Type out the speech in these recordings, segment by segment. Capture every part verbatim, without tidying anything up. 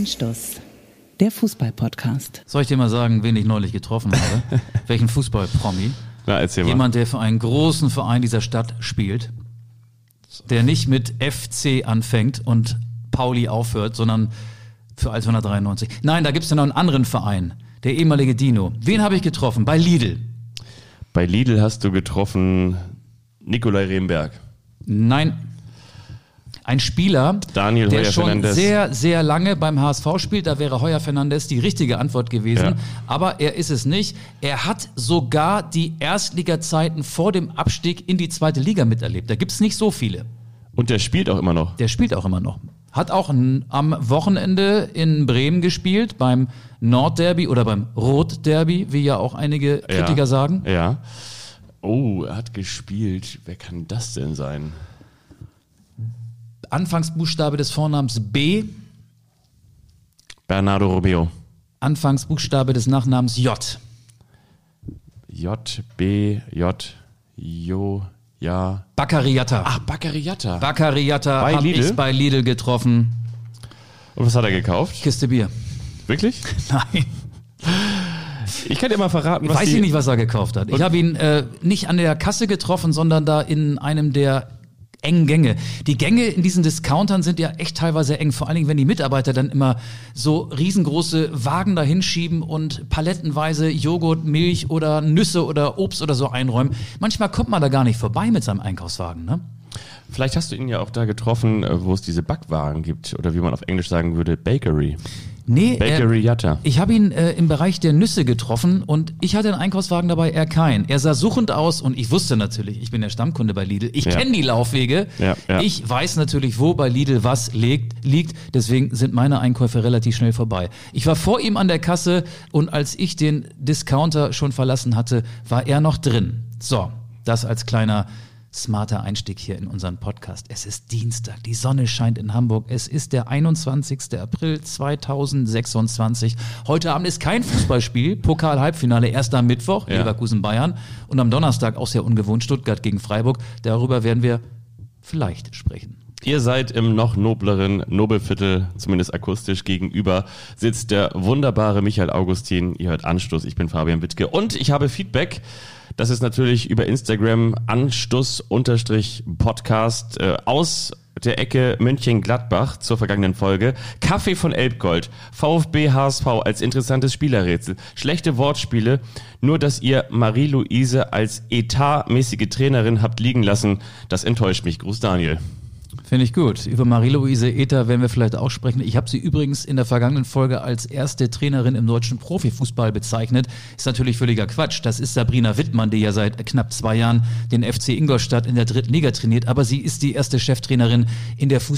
Anstoß, der Fußball-Podcast. Soll ich dir mal sagen, wen ich neulich getroffen habe? Welchen Fußball-Promi? Na, erzähl mal. Jemand, der für einen großen Verein dieser Stadt spielt, der nicht mit F C anfängt und Pauli aufhört, sondern für Altona dreiundneunzig. Nein, da gibt es ja noch einen anderen Verein, der ehemalige Dino. Wen habe ich getroffen? Bei Lidl. Bei Lidl hast du getroffen Nikolai Remberg. Nein. Ein Spieler, Daniel der Heuer schon Fernandes. sehr, sehr lange beim H S V spielt. Da wäre Heuer Fernandes die richtige Antwort gewesen. Ja. Aber er ist es nicht. Er hat sogar die Erstliga-Zeiten vor dem Abstieg in die zweite Liga miterlebt. Da gibt es nicht so viele. Und der spielt auch immer noch. Der spielt auch immer noch. Hat auch n- am Wochenende in Bremen gespielt, beim Nordderby oder beim Rotderby, wie ja auch einige Kritiker ja. sagen. Ja. Oh, er hat gespielt. Wer kann das denn sein? Anfangsbuchstabe des Vornamens B, Bernardo Romeo. Anfangsbuchstabe des Nachnamens J. J, B, J, Jo, ja. Baccariata. Ach, Baccariata. Baccariata Bei hab Lidl? ich bei Lidl getroffen. Und was hat er gekauft? Kiste Bier. Wirklich? Nein. Ich kann dir mal verraten, was Weiß die... ich nicht, was er gekauft hat. Ich habe ihn äh, nicht an der Kasse getroffen, sondern da in einem der engen Gänge. Die Gänge in diesen Discountern sind ja echt teilweise eng, vor allen Dingen, wenn die Mitarbeiter dann immer so riesengroße Wagen da hinschieben und palettenweise Joghurt, Milch oder Nüsse oder Obst oder so einräumen. Manchmal kommt man da gar nicht vorbei mit seinem Einkaufswagen, ne? Vielleicht hast du ihn ja auch da getroffen, wo es diese Backwaren gibt. Oder wie man auf Englisch sagen würde, Bakery. Nee, Bakery äh, Jatta. ich habe ihn äh, im Bereich der Nüsse getroffen und ich hatte einen Einkaufswagen dabei, er keinen. Er sah suchend aus und ich wusste natürlich, ich bin der Stammkunde bei Lidl. Ich Ja. kenne die Laufwege. Ja, ja. Ich weiß natürlich, wo bei Lidl was liegt, liegt. Deswegen sind meine Einkäufe relativ schnell vorbei. Ich war vor ihm an der Kasse und als ich den Discounter schon verlassen hatte, war er noch drin. So, das als kleiner smarter Einstieg hier in unseren Podcast. Es ist Dienstag, die Sonne scheint in Hamburg. Es ist der einundzwanzigster April zweitausendsechsundzwanzig. Heute Abend ist kein Fußballspiel, Pokal-Halbfinale erst am Mittwoch, Ja. Leverkusen-Bayern und am Donnerstag auch sehr ungewohnt Stuttgart gegen Freiburg. Darüber werden wir vielleicht sprechen. Ihr seid im noch nobleren Nobelviertel, zumindest akustisch gegenüber, sitzt der wunderbare Michael Augustin. Ihr hört Anstoß, ich bin Fabian Wittke und ich habe Feedback. Das ist natürlich über Instagram Anstoß-Podcast äh, aus der Ecke München-Gladbach zur vergangenen Folge. Kaffee von Elbgold, VfB H S V als interessantes Spielerrätsel. Schlechte Wortspiele, nur dass ihr Marie-Louise als etatmäßige Trainerin habt liegen lassen. Das enttäuscht mich. Gruß Daniel. Finde ich gut. Über Marie-Louise Ether werden wir vielleicht auch sprechen. Ich habe sie übrigens in der vergangenen Folge als erste Trainerin im deutschen Profifußball bezeichnet. Ist natürlich völliger Quatsch. Das ist Sabrina Wittmann, die ja seit knapp zwei Jahren den F C Ingolstadt in der dritten Liga trainiert. Aber sie ist die erste Cheftrainerin in der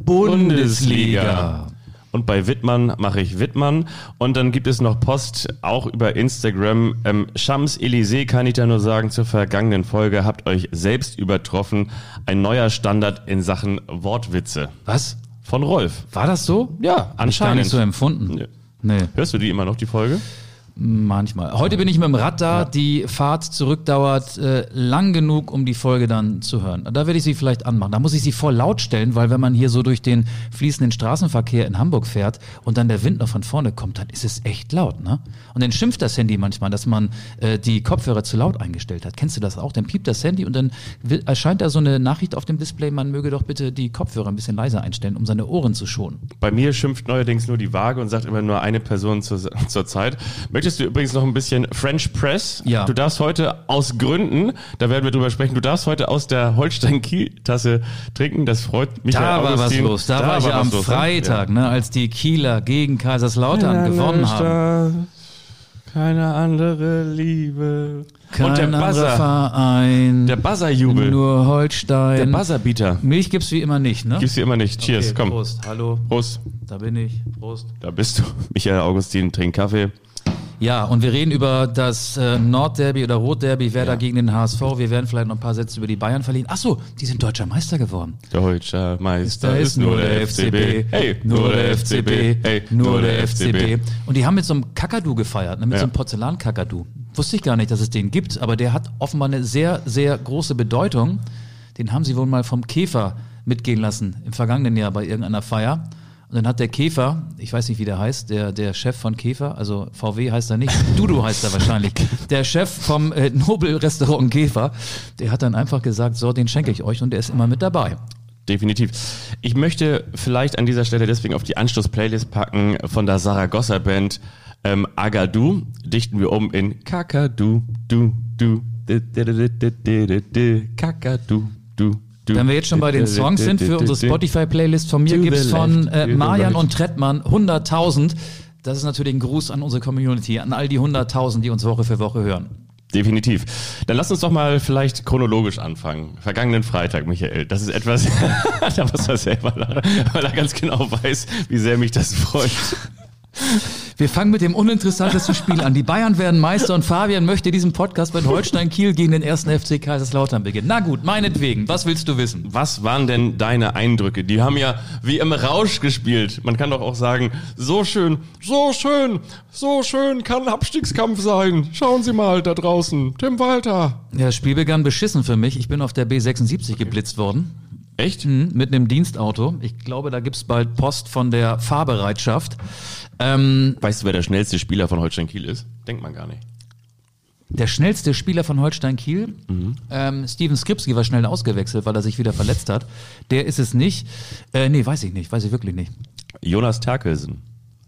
Fußball-Bundesliga. Und bei Wittmann mache ich Wittmann. Und dann gibt es noch Post, auch über Instagram. Ähm, Champs-Élysées kann ich da nur sagen, zur vergangenen Folge habt euch selbst übertroffen. Ein neuer Standard in Sachen Wortwitze. Was? Von Rolf. War das so? Ja, Hab ich gar anscheinend. nicht so empfunden. Nee. Nee. Hörst du die immer noch, die Folge? Manchmal. Heute bin ich mit dem Rad da. Ja. Die Fahrt zurück dauert äh, lang genug, um die Folge dann zu hören. Da werde ich sie vielleicht anmachen. Da muss ich sie voll laut stellen, weil wenn man hier so durch den fließenden Straßenverkehr in Hamburg fährt und dann der Wind noch von vorne kommt, dann ist es echt laut, ne? Und dann schimpft das Handy manchmal, dass man äh, die Kopfhörer zu laut eingestellt hat. Kennst du das auch? Dann piept das Handy und dann will, erscheint da so eine Nachricht auf dem Display, man möge doch bitte die Kopfhörer ein bisschen leiser einstellen, um seine Ohren zu schonen. Bei mir schimpft neuerdings nur die Waage und sagt immer nur eine Person zur, zur Zeit. Möchtest du übrigens noch ein bisschen French Press? Ja. Du darfst heute aus Gründen, da werden wir drüber sprechen, du darfst heute aus der Holstein-Kiel-Tasse trinken. Das freut mich. Da war was los. Da, da war ich ja am los, Freitag, ne, als die Kieler gegen Kaiserslautern ja. gewonnen haben. Keine andere Liebe. Kein und der anderer Buzzer. Verein. Der Buzzerjubel. Nur Holstein. Der Buzzerbeater. Milch gibt's wie immer nicht, ne? Gibt's hier immer nicht. Cheers, Okay, komm. Prost, hallo. Prost. Da bin ich. Prost. Da bist du. Michael Augustin, trink Kaffee. Ja, und wir reden über das äh, Nordderby oder Rotderby, Werder Ja. gegen den H S V. Wir werden vielleicht noch ein paar Sätze über die Bayern verlieren. Ach so, die sind deutscher Meister geworden. Deutscher Meister ist nur der F C B. Hey, nur der F C B. Hey, Nur der F C B. Und die haben mit so einem Kakadu gefeiert, ne? Mit Ja. so einem Porzellankakadu. Wusste ich gar nicht, dass es den gibt, aber der hat offenbar eine sehr, sehr große Bedeutung. Den haben sie wohl mal vom Käfer mitgehen lassen im vergangenen Jahr bei irgendeiner Feier. Und dann hat der Käfer, ich weiß nicht, wie der heißt, der, der Chef von Käfer, also V W heißt er nicht, Dudu heißt er wahrscheinlich, der Chef vom äh, Nobel-Restaurant Käfer, der hat dann einfach gesagt, so, den schenke ich euch und der ist immer mit dabei. Definitiv. Ich möchte vielleicht an dieser Stelle deswegen auf die Anschluss-Playlist packen von der Saragossa-Band ähm, Agadou, dichten wir um in Kakadu, du, du, Kakadu, du. Wenn wir jetzt schon bei den Songs sind, für unsere Spotify-Playlist von mir gibt's von äh, Marian und Trettmann hunderttausend. Das ist natürlich ein Gruß an unsere Community, an all die hunderttausend, die uns Woche für Woche hören. Definitiv. Dann lass uns doch mal vielleicht chronologisch anfangen. Vergangenen Freitag, Michael. Das ist etwas, da muss er selber lachen, weil er ganz genau weiß, wie sehr mich das freut. Wir fangen mit dem uninteressantesten Spiel an. Die Bayern werden Meister und Fabian möchte diesen Podcast bei Holstein Kiel gegen den ersten F C Kaiserslautern beginnen. Na gut, meinetwegen. Was willst du wissen? Was waren denn deine Eindrücke? Die haben ja wie im Rausch gespielt. Man kann doch auch sagen, so schön, so schön, so schön kann ein Abstiegskampf sein. Schauen Sie mal da draußen. Tim Walter. Ja, das Spiel begann beschissen für mich. Ich bin auf der B sechsundsiebzig okay. geblitzt worden. Echt? Mhm, mit einem Dienstauto. Ich glaube, da gibt's bald Post von der Fahrbereitschaft. Ähm, weißt du, wer der schnellste Spieler von Holstein Kiel ist? Denkt man gar nicht. Der schnellste Spieler von Holstein Kiel? Mhm. Ähm, Steven Skripski war schnell ausgewechselt, weil er sich wieder verletzt hat. Der ist es nicht. Äh, nee, weiß ich nicht. Weiß ich wirklich nicht. Jonas Terkelsen.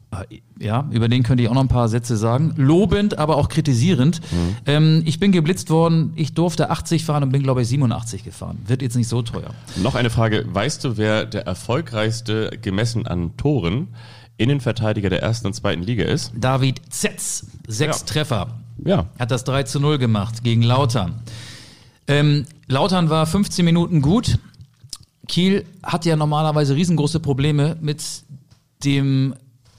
Ja, über den könnte ich auch noch ein paar Sätze sagen. Lobend, aber auch kritisierend. Mhm. Ähm, ich bin geblitzt worden. Ich durfte achtzig fahren und bin, glaube ich, siebenundachtzig gefahren. Wird jetzt nicht so teuer. Noch eine Frage. Weißt du, wer der erfolgreichste gemessen an Toren Innenverteidiger der ersten und zweiten Liga ist? David Zetz. Sechs ja. Treffer. Ja. Hat das drei zu null gemacht gegen Lautern. Ähm, Lautern war fünfzehn Minuten gut. Kiel hat ja normalerweise riesengroße Probleme mit dem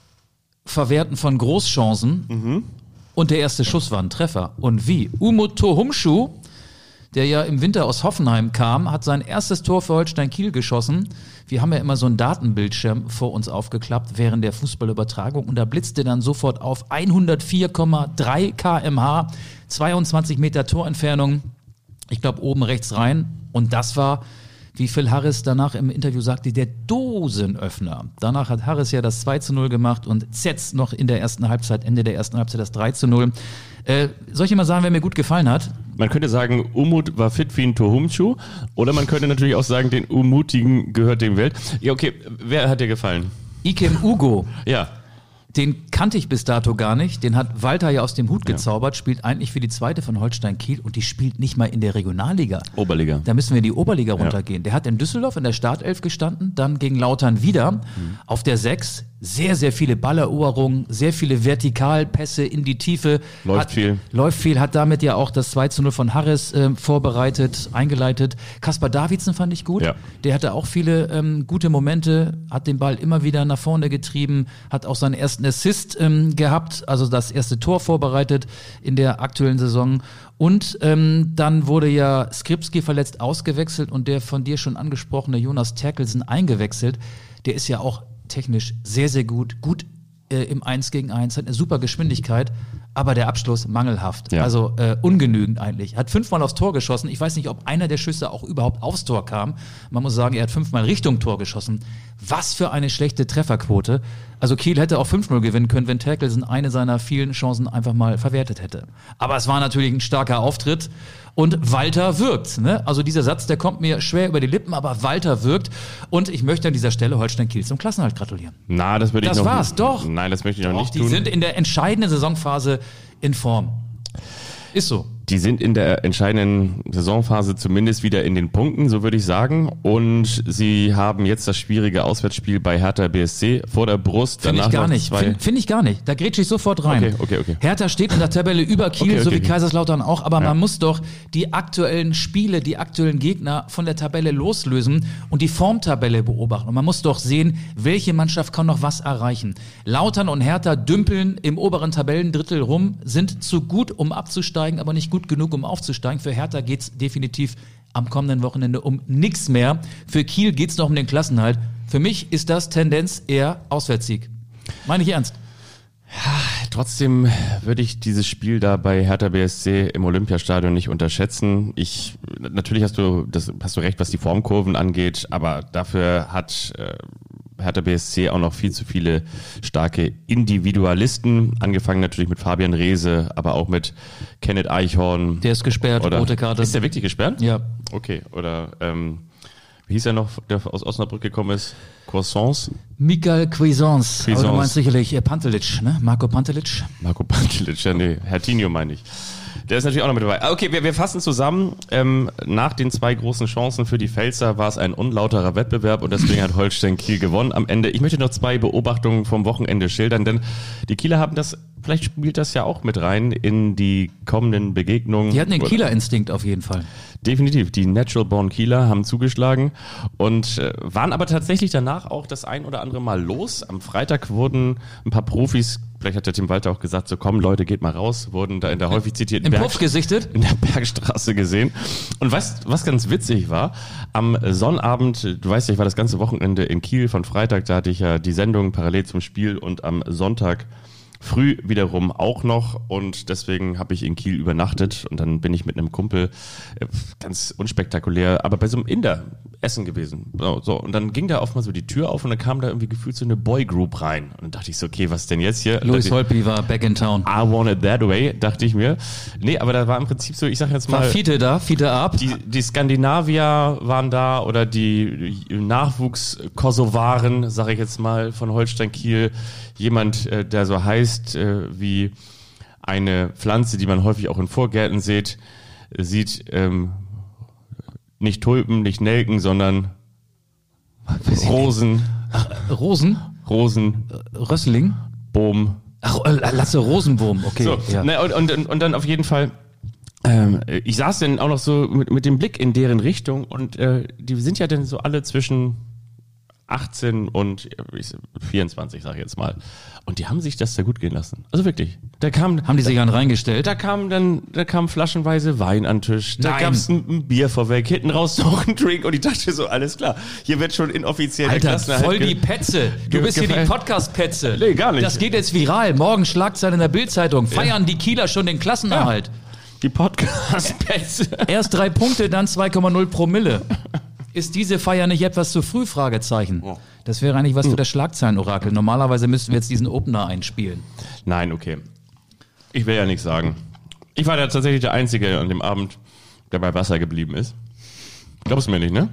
Verwerten von Großchancen. Mhm. Und der erste Schuss war ein Treffer. Und wie? Umut Tohumschu, der ja im Winter aus Hoffenheim kam, hat sein erstes Tor für Holstein Kiel geschossen. Wir haben ja immer so einen Datenbildschirm vor uns aufgeklappt während der Fußballübertragung und da blitzte dann sofort auf hundertvier Komma drei Kilometer pro Stunde, zweiundzwanzig Meter Torentfernung, ich glaube oben rechts rein. Und das war, wie Phil Harris danach im Interview sagte, der Dosenöffner. Danach hat Harris ja das zwei zu null gemacht und Zetz noch in der ersten Halbzeit, Ende der ersten Halbzeit das drei zu null. Äh, soll ich mal sagen, wer mir gut gefallen hat? Man könnte sagen, Umut war fit wie ein Tohumschu. Oder man könnte natürlich auch sagen, den Umutigen gehört dem Welt. Ja, okay. Wer hat dir gefallen? Ikem Ugo. Ja. Den kannte ich bis dato gar nicht. Den hat Walter ja aus dem Hut gezaubert, spielt eigentlich für die zweite von Holstein Kiel und die spielt nicht mal in der Regionalliga. Oberliga. Da müssen wir in die Oberliga runtergehen. Ja. Der hat in Düsseldorf in der Startelf gestanden, dann gegen Lautern wieder. Mhm. Auf der sechs sehr, sehr viele Balleroberungen, sehr viele Vertikalpässe in die Tiefe. Läuft hat, viel. Läuft viel, hat damit ja auch das zwei zu null von Harris äh, vorbereitet, eingeleitet. Kaspar Davidsen fand ich gut. Ja. Der hatte auch viele ähm, gute Momente, hat den Ball immer wieder nach vorne getrieben, hat auch seinen ersten Assist ähm, gehabt, also das erste Tor vorbereitet in der aktuellen Saison. Und ähm, dann wurde ja Skripski verletzt ausgewechselt und der von dir schon angesprochene Jonas Terkelsen eingewechselt. Der ist ja auch technisch sehr, sehr gut, gut äh, im eins gegen eins, hat eine super Geschwindigkeit, aber der Abschluss mangelhaft, ja. also äh, ungenügend eigentlich. Hat fünfmal aufs Tor geschossen, ich weiß nicht, ob einer der Schüsse auch überhaupt aufs Tor kam. Man muss sagen, er hat fünfmal Richtung Tor geschossen. Was für eine schlechte Trefferquote. Also Kiel hätte auch fünf null gewinnen können, wenn Terkelsen eine seiner vielen Chancen einfach mal verwertet hätte. Aber es war natürlich ein starker Auftritt. Und Walter wirkt. Ne? Also dieser Satz, der kommt mir schwer über die Lippen, aber Walter wirkt. Und ich möchte an dieser Stelle Holstein Kiel zum Klassenerhalt gratulieren. Na, das würde ich das noch war's, nicht. doch. Nein, das möchte ich noch doch, nicht die tun. Die sind in der entscheidenden Saisonphase in Form. Ist so. Die sind in der entscheidenden Saisonphase zumindest wieder in den Punkten, so würde ich sagen. Und sie haben jetzt das schwierige Auswärtsspiel bei Hertha B S C vor der Brust. Finde ich gar nicht. Finde find ich gar nicht. Da grätsche ich sofort rein. Okay, okay, okay. Hertha steht in der Tabelle über Kiel, okay, okay, so wie okay. Kaiserslautern auch. Aber ja. man muss doch die aktuellen Spiele, die aktuellen Gegner von der Tabelle loslösen und die Formtabelle beobachten. Und man muss doch sehen, welche Mannschaft kann noch was erreichen. Lautern und Hertha dümpeln im oberen Tabellendrittel rum, sind zu gut, um abzusteigen, aber nicht gut genug, um aufzusteigen. Für Hertha geht's definitiv am kommenden Wochenende um nichts mehr. Für Kiel geht's noch um den Klassenerhalt. Für mich ist das Tendenz eher Auswärtssieg. Meine ich ernst. Ja, trotzdem würde ich dieses Spiel da bei Hertha B S C im Olympiastadion nicht unterschätzen. Ich, natürlich hast du, das, hast du recht, was die Formkurven angeht, aber dafür hat äh, Hertha B S C auch noch viel zu viele starke Individualisten, angefangen natürlich mit Fabian Reese, aber auch mit Kenneth Eichhorn. Der ist gesperrt, oder, rote Karte. Ist der wirklich gesperrt? Ja. Okay, oder ähm, wie hieß er noch, der aus Osnabrück gekommen ist? Croissants? Mikael Cuisance. Cuisance. Aber du meinst sicherlich äh, Pantelic, ne? Marco Pantelic. Marco Pantelic, ja nee, Hertinho meine ich. Der ist natürlich auch noch mit dabei. Okay, wir, wir fassen zusammen. Ähm, nach den zwei großen Chancen für die Pfälzer war es ein unlauterer Wettbewerb und deswegen hat Holstein Kiel gewonnen am Ende. Ich möchte noch zwei Beobachtungen vom Wochenende schildern, denn die Kieler haben das, vielleicht spielt das ja auch mit rein in die kommenden Begegnungen. Die hatten den Kieler-Instinkt auf jeden Fall. Definitiv, die Natural Born Kieler haben zugeschlagen und äh, waren aber tatsächlich danach auch das ein oder andere Mal los. Am Freitag wurden ein paar Profis, vielleicht hat der Tim Walter auch gesagt, so komm Leute, geht mal raus, wurden da in der häufig zitierten Im Berg- Puff gesichtet? in der Bergstraße gesehen. Und weißt, was ganz witzig war, am Sonnabend, du weißt ja, ich war das ganze Wochenende in Kiel, von Freitag, da hatte ich ja die Sendung parallel zum Spiel und am Sonntag früh wiederum auch noch und deswegen habe ich in Kiel übernachtet und dann bin ich mit einem Kumpel äh, ganz unspektakulär, aber bei so einem Inder essen gewesen. So, so. Und dann ging da auf mal so die Tür auf und dann kam da irgendwie gefühlt so eine Boygroup rein. Und dann dachte ich so, okay, was denn jetzt hier? Louis Holtby war back in town. I want it that way, dachte ich mir. Nee, aber da war im Prinzip so, ich sag jetzt mal... War Fiete da? Fiete ab? Die, die Skandinavier waren da oder die Nachwuchs-Kosovaren, sag ich jetzt mal, von Holstein Kiel. Jemand, äh, der so heißt äh, wie eine Pflanze, die man häufig auch in Vorgärten sieht, sieht ähm, nicht Tulpen, nicht Nelken, sondern Rosen. Ach, Rosen? Rosen. Rössling? Bohm. Ach, äh, Lasse Rosenbohm, okay. So, ja. ne, und, und, und dann auf jeden Fall, ähm, ich saß dann auch noch so mit, mit dem Blick in deren Richtung und äh, die sind ja dann so alle zwischen achtzehn und vierundzwanzig, sag ich jetzt mal. Und die haben sich das sehr gut gehen lassen. Also wirklich. Da kam, Haben die sich dann reingestellt? da kam dann, da kam flaschenweise Wein an den Tisch. Da Nein. gab's ein, ein Bier vorweg, hinten raus noch ein Drink und ich dachte so, alles klar. Hier wird schon inoffiziell der Alter, Klassenerhalt voll ge- die Petze. Du ge- bist hier die gefeiert. Podcast-Petze. Nee, gar nicht. Das geht jetzt viral. Morgen Schlagzeilen in der Bild-Zeitung. Feiern die Kieler schon den Klassenerhalt. Die Podcast-Petze. Erst drei Punkte, dann zwei Komma null Promille. Ist diese Feier nicht etwas zu früh? Fragezeichen. Das wäre eigentlich was für das Schlagzeilenorakel. Normalerweise müssten wir jetzt diesen Opener einspielen. Nein, okay. Ich will ja nichts sagen. Ich war da tatsächlich der Einzige an dem Abend, der bei Wasser geblieben ist. Glaubst du mir nicht, ne?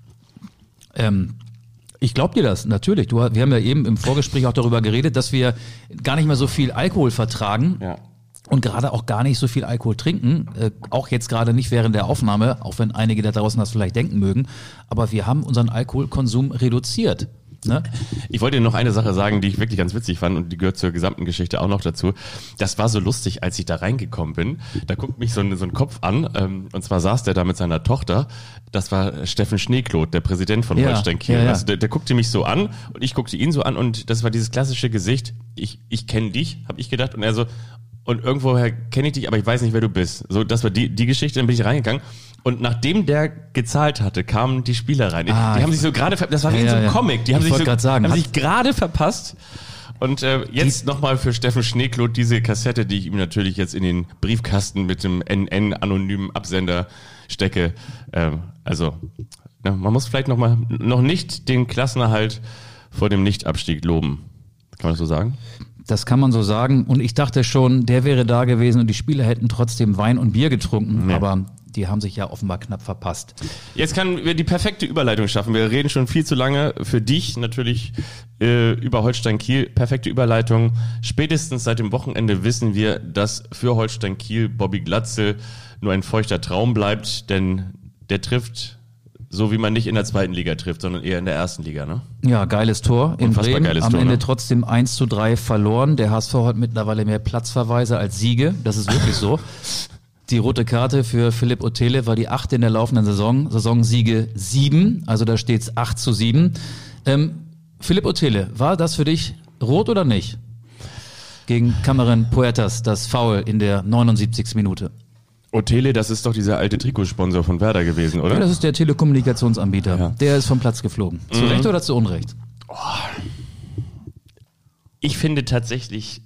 Ähm, ich glaub dir das, natürlich. Du, wir haben ja eben im Vorgespräch auch darüber geredet, dass wir gar nicht mehr so viel Alkohol vertragen. Ja. Und gerade auch gar nicht so viel Alkohol trinken, äh, auch jetzt gerade nicht während der Aufnahme, auch wenn einige da draußen das vielleicht denken mögen, aber wir haben unseren Alkoholkonsum reduziert. Ne? Ich wollte dir noch eine Sache sagen, die ich wirklich ganz witzig fand und die gehört zur gesamten Geschichte auch noch dazu. Das war so lustig, als ich da reingekommen bin. Da guckt mich so ein, so ein Kopf an ähm, und zwar saß der da mit seiner Tochter. Das war Steffen Schneekloth, der Präsident von Ja, Holstein Kiel. ja, ja. Also der, der guckte mich so an und ich guckte ihn so an und das war dieses klassische Gesicht. Ich, ich kenne dich, habe ich gedacht und er so... Und irgendwoher kenne ich dich, aber ich weiß nicht, wer du bist. So, das war die, die Geschichte, dann bin ich reingegangen. Und nachdem der gezahlt hatte, kamen die Spieler rein. Ah, die haben ich- sich so gerade, ver- das war wie Ja, in so einem ja, ja. Comic. Die haben Ich sich, wollte so, grad sagen, haben hat- sich gerade verpasst. Und äh, jetzt nochmal für Steffen Schneekloth diese Kassette, die ich ihm natürlich jetzt in den Briefkasten mit dem N N-anonymen Absender stecke. Ähm, also, na, man muss vielleicht noch mal noch nicht den Klassenerhalt vor dem Nichtabstieg loben. Kann man das so sagen? Das kann man so sagen. Und ich dachte schon, der wäre da gewesen und die Spieler hätten trotzdem Wein und Bier getrunken. Ja. Aber die haben sich ja offenbar knapp verpasst. Jetzt können wir die perfekte Überleitung schaffen. Wir reden schon viel zu lange für dich natürlich äh, über Holstein Kiel. Perfekte Überleitung. Spätestens seit dem Wochenende wissen wir, dass für Holstein Kiel Bobby Glatzel nur ein feuchter Traum bleibt, denn der trifft so, wie man nicht in der zweiten Liga trifft, sondern eher in der ersten Liga, ne? Ja, geiles Tor in Unfassbar Bremen. geiles Am Tor, Ende ne? trotzdem eins zu drei verloren. Der H S V hat mittlerweile mehr Platzverweise als Siege. Das ist wirklich so. Die rote Karte für Philipp Ottele war die achte in der laufenden Saison. Saisonsiege sieben, also da steht's acht zu sieben. Ähm, Philipp Ottele, war das für dich rot oder nicht? Gegen Cameron Puertas, das Foul in der neunundsiebzigsten Minute. Otele, das ist doch dieser alte Trikotsponsor von Werder gewesen, oder? Ja, das ist der Telekommunikationsanbieter. Ja. Der ist vom Platz geflogen. Zu Recht oder zu Unrecht? Ich finde tatsächlich,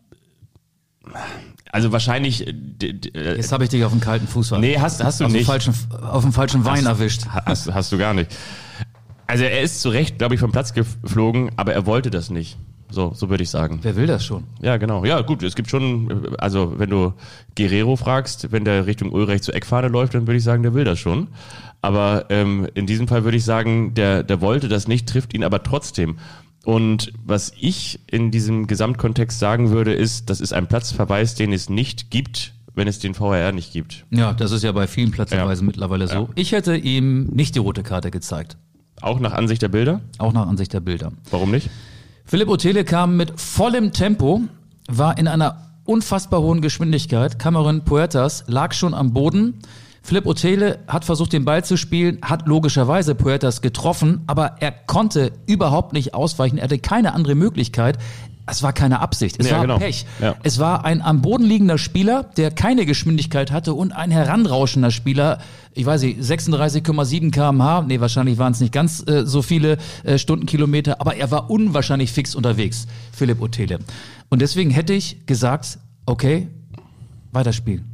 also wahrscheinlich, d- d- äh, Jetzt habe ich dich auf den kalten Fuß. nee, hast, hast du auf, dem nicht. falschen, auf dem falschen Wein Hast- erwischt. Hast, hast du gar nicht. Also er ist zu Recht, glaube ich, vom Platz geflogen, aber er wollte das nicht. So, so würde ich sagen. Wer will das schon? Ja, genau. Ja, gut, es gibt schon, also wenn du Guerrero fragst, wenn der Richtung Ulreich zur Eckfahne läuft, dann würde ich sagen, der will das schon. Aber ähm, in diesem Fall würde ich sagen, der, der wollte das nicht, trifft ihn aber trotzdem. Und was ich in diesem Gesamtkontext sagen würde, ist, das ist ein Platzverweis, den es nicht gibt, wenn es den V A R nicht gibt. Ja, das ist ja bei vielen Platzverweisen Ja. mittlerweile so. Ja. Ich hätte ihm nicht die rote Karte gezeigt. Auch nach Ansicht der Bilder? Auch nach Ansicht der Bilder. Warum nicht? Philipp Othele kam mit vollem Tempo, war in einer unfassbar hohen Geschwindigkeit. Cameron Puertas lag schon am Boden. Philipp Othele hat versucht, den Ball zu spielen, hat logischerweise Puertas getroffen, aber er konnte überhaupt nicht ausweichen. Er hatte keine andere Möglichkeit. Es war keine Absicht, es Ja, war genau. Pech. Ja. Es war ein am Boden liegender Spieler, der keine Geschwindigkeit hatte und ein heranrauschender Spieler, ich weiß nicht, sechsunddreißig Komma sieben Kilometer pro Stunde, nee, wahrscheinlich waren es nicht ganz äh, so viele äh, Stundenkilometer, aber er war unwahrscheinlich fix unterwegs, Philipp Othele. Und deswegen hätte ich gesagt, okay, weiterspielen.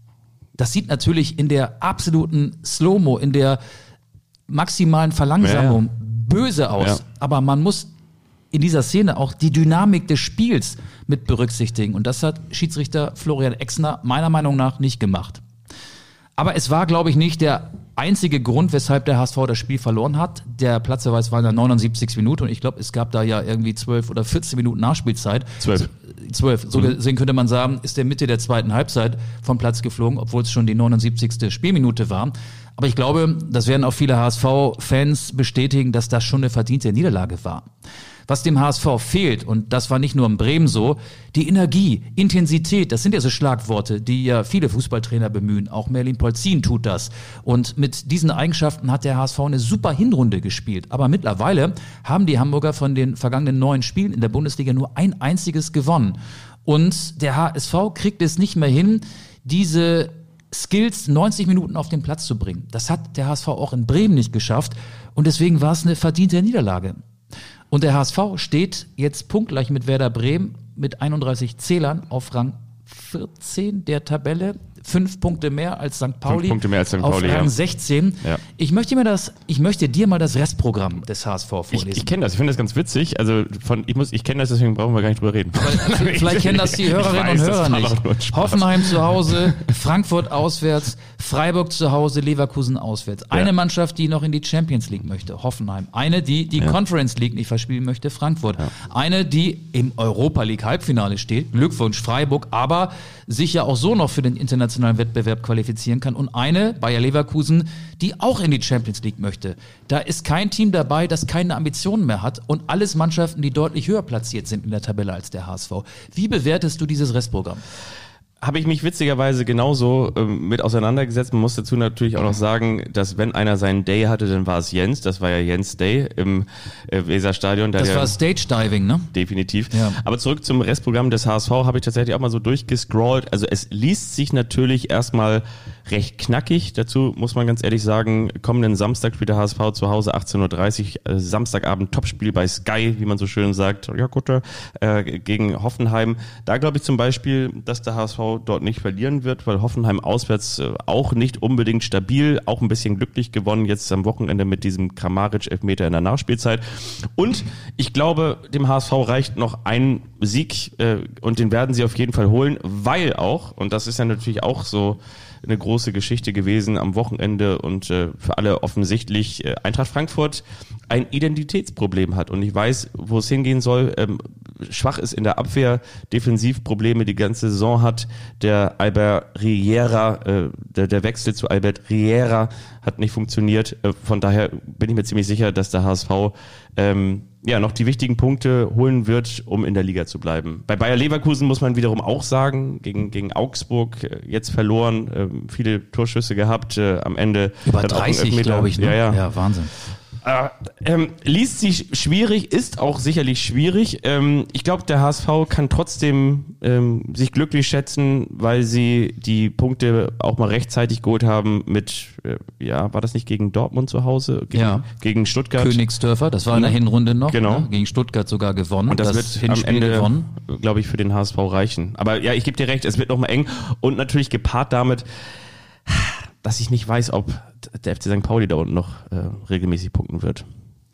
Das sieht natürlich in der absoluten Slow-Mo, in der maximalen Verlangsamung Ja, ja. böse aus, Ja. aber man muss in dieser Szene auch die Dynamik des Spiels mit berücksichtigen. Und das hat Schiedsrichter Florian Exner meiner Meinung nach nicht gemacht. Aber es war, glaube ich, nicht der einzige Grund, weshalb der H S V das Spiel verloren hat. Der Platzverweis war in der neunundsiebzigsten Minute und ich glaube, es gab da ja irgendwie zwölf oder vierzehn Minuten Nachspielzeit. Zwölf. Zwölf. So gesehen könnte man sagen, ist der Mitte der zweiten Halbzeit vom Platz geflogen, obwohl es schon die neunundsiebzigste Spielminute war. Aber ich glaube, das werden auch viele H S V-Fans bestätigen, dass das schon eine verdiente Niederlage war. Was dem H S V fehlt, und das war nicht nur in Bremen so, die Energie, Intensität, das sind ja so Schlagworte, die ja viele Fußballtrainer bemühen. Auch Merlin Polzin tut das. Und mit diesen Eigenschaften hat der H S V eine super Hinrunde gespielt. Aber mittlerweile haben die Hamburger von den vergangenen neun Spielen in der Bundesliga nur ein einziges gewonnen. Und der H S V kriegt es nicht mehr hin, diese Skills neunzig Minuten auf den Platz zu bringen. Das hat der H S V auch in Bremen nicht geschafft. Und deswegen war es eine verdiente Niederlage. Und der H S V steht jetzt punktgleich mit Werder Bremen mit einunddreißig Zählern auf Rang vierzehn der Tabelle. Fünf Punkte mehr als Sankt Pauli. Fünf Punkte mehr als Sankt Pauli, auf Rang ja. sechzehn. Ja. Ich möchte mir das, ich möchte dir mal das Restprogramm des H S V vorlesen. Ich, ich kenne das, ich finde das ganz witzig. Also von, ich muss, ich kenne das, deswegen brauchen wir gar nicht drüber reden. Weil, vielleicht kennen das die Hörerinnen Ich weiß, und Hörer das war nicht. doch nur ein Spaß. Hoffenheim zu Hause, Frankfurt auswärts, Freiburg zu Hause, Leverkusen auswärts. Eine Ja. Mannschaft, die noch in die Champions League möchte, Hoffenheim. Eine, die die Ja. Conference League nicht verspielen möchte, Frankfurt. Eine, die im Europa League Halbfinale steht, Glückwunsch Freiburg, aber sich ja auch so noch für den internationalen Wettbewerb qualifizieren kann. Und eine, Bayer Leverkusen, die auch in die Champions League möchte. Da ist kein Team dabei, das keine Ambitionen mehr hat und alles Mannschaften, die deutlich höher platziert sind in der Tabelle als der H S V. Wie bewertest du dieses Restprogramm? Habe ich mich witzigerweise genauso ähm, mit auseinandergesetzt. Man muss dazu natürlich auch noch sagen, dass wenn einer seinen Day hatte, dann war es Jens. Das war ja Jens Day im äh, Weserstadion. Da Das der, war Stage Diving, ne? definitiv. Ja. Aber zurück zum Restprogramm des H S V habe ich tatsächlich auch mal so durchgescrollt. Also es liest sich natürlich erstmal recht knackig. Dazu muss man ganz ehrlich sagen, kommenden Samstag spielt der H S V zu Hause achtzehn Uhr dreißig, äh, Samstagabend Topspiel bei Sky, wie man so schön sagt. Ja gut, äh, gegen Hoffenheim. Da glaube ich zum Beispiel, dass der H S V dort nicht verlieren wird, weil Hoffenheim auswärts äh, auch nicht unbedingt stabil, auch ein bisschen glücklich gewonnen jetzt am Wochenende mit diesem Kramaric-Elfmeter in der Nachspielzeit. Und ich glaube, dem H S V reicht noch ein Sieg äh, und den werden sie auf jeden Fall holen, weil auch, und das ist ja natürlich auch so eine große Geschichte gewesen am Wochenende und äh, für alle offensichtlich äh, Eintracht Frankfurt ein Identitätsproblem hat und ich weiß, wo es hingehen soll. Ähm, schwach ist in der Abwehr, Defensivprobleme die ganze Saison hat. Der Albert Riera, äh, der, der Wechsel zu Albert Riera hat nicht funktioniert. Äh, von daher bin ich mir ziemlich sicher, dass der H S V ähm, ja noch die wichtigen Punkte holen wird, um in der Liga zu bleiben. Bei Bayer Leverkusen muss man wiederum auch sagen, gegen, gegen Augsburg äh, jetzt verloren, äh, viele Torschüsse gehabt, äh, am Ende Über dann auch ein dreißig, Elfmeter. glaube ich. Ne? Ja, ja. ja, Wahnsinn. Äh, ähm, liest sich schwierig, ist auch sicherlich schwierig. Ähm, ich glaube, der H S V kann trotzdem ähm, sich glücklich schätzen, weil sie die Punkte auch mal rechtzeitig geholt haben mit, äh, ja, war das nicht gegen Dortmund zu Hause? Gegen, Ja. gegen Stuttgart. Königsdörfer, das war in der Hinrunde noch. Genau. Ne? Gegen Stuttgart sogar gewonnen. Und das, wird am Hinspiel Ende, gewonnen. glaube ich, für den H S V reichen. Aber ja, ich gebe dir recht, es wird nochmal eng und natürlich gepaart damit, dass ich nicht weiß, ob der F C Sankt Pauli da unten noch äh, regelmäßig punkten wird.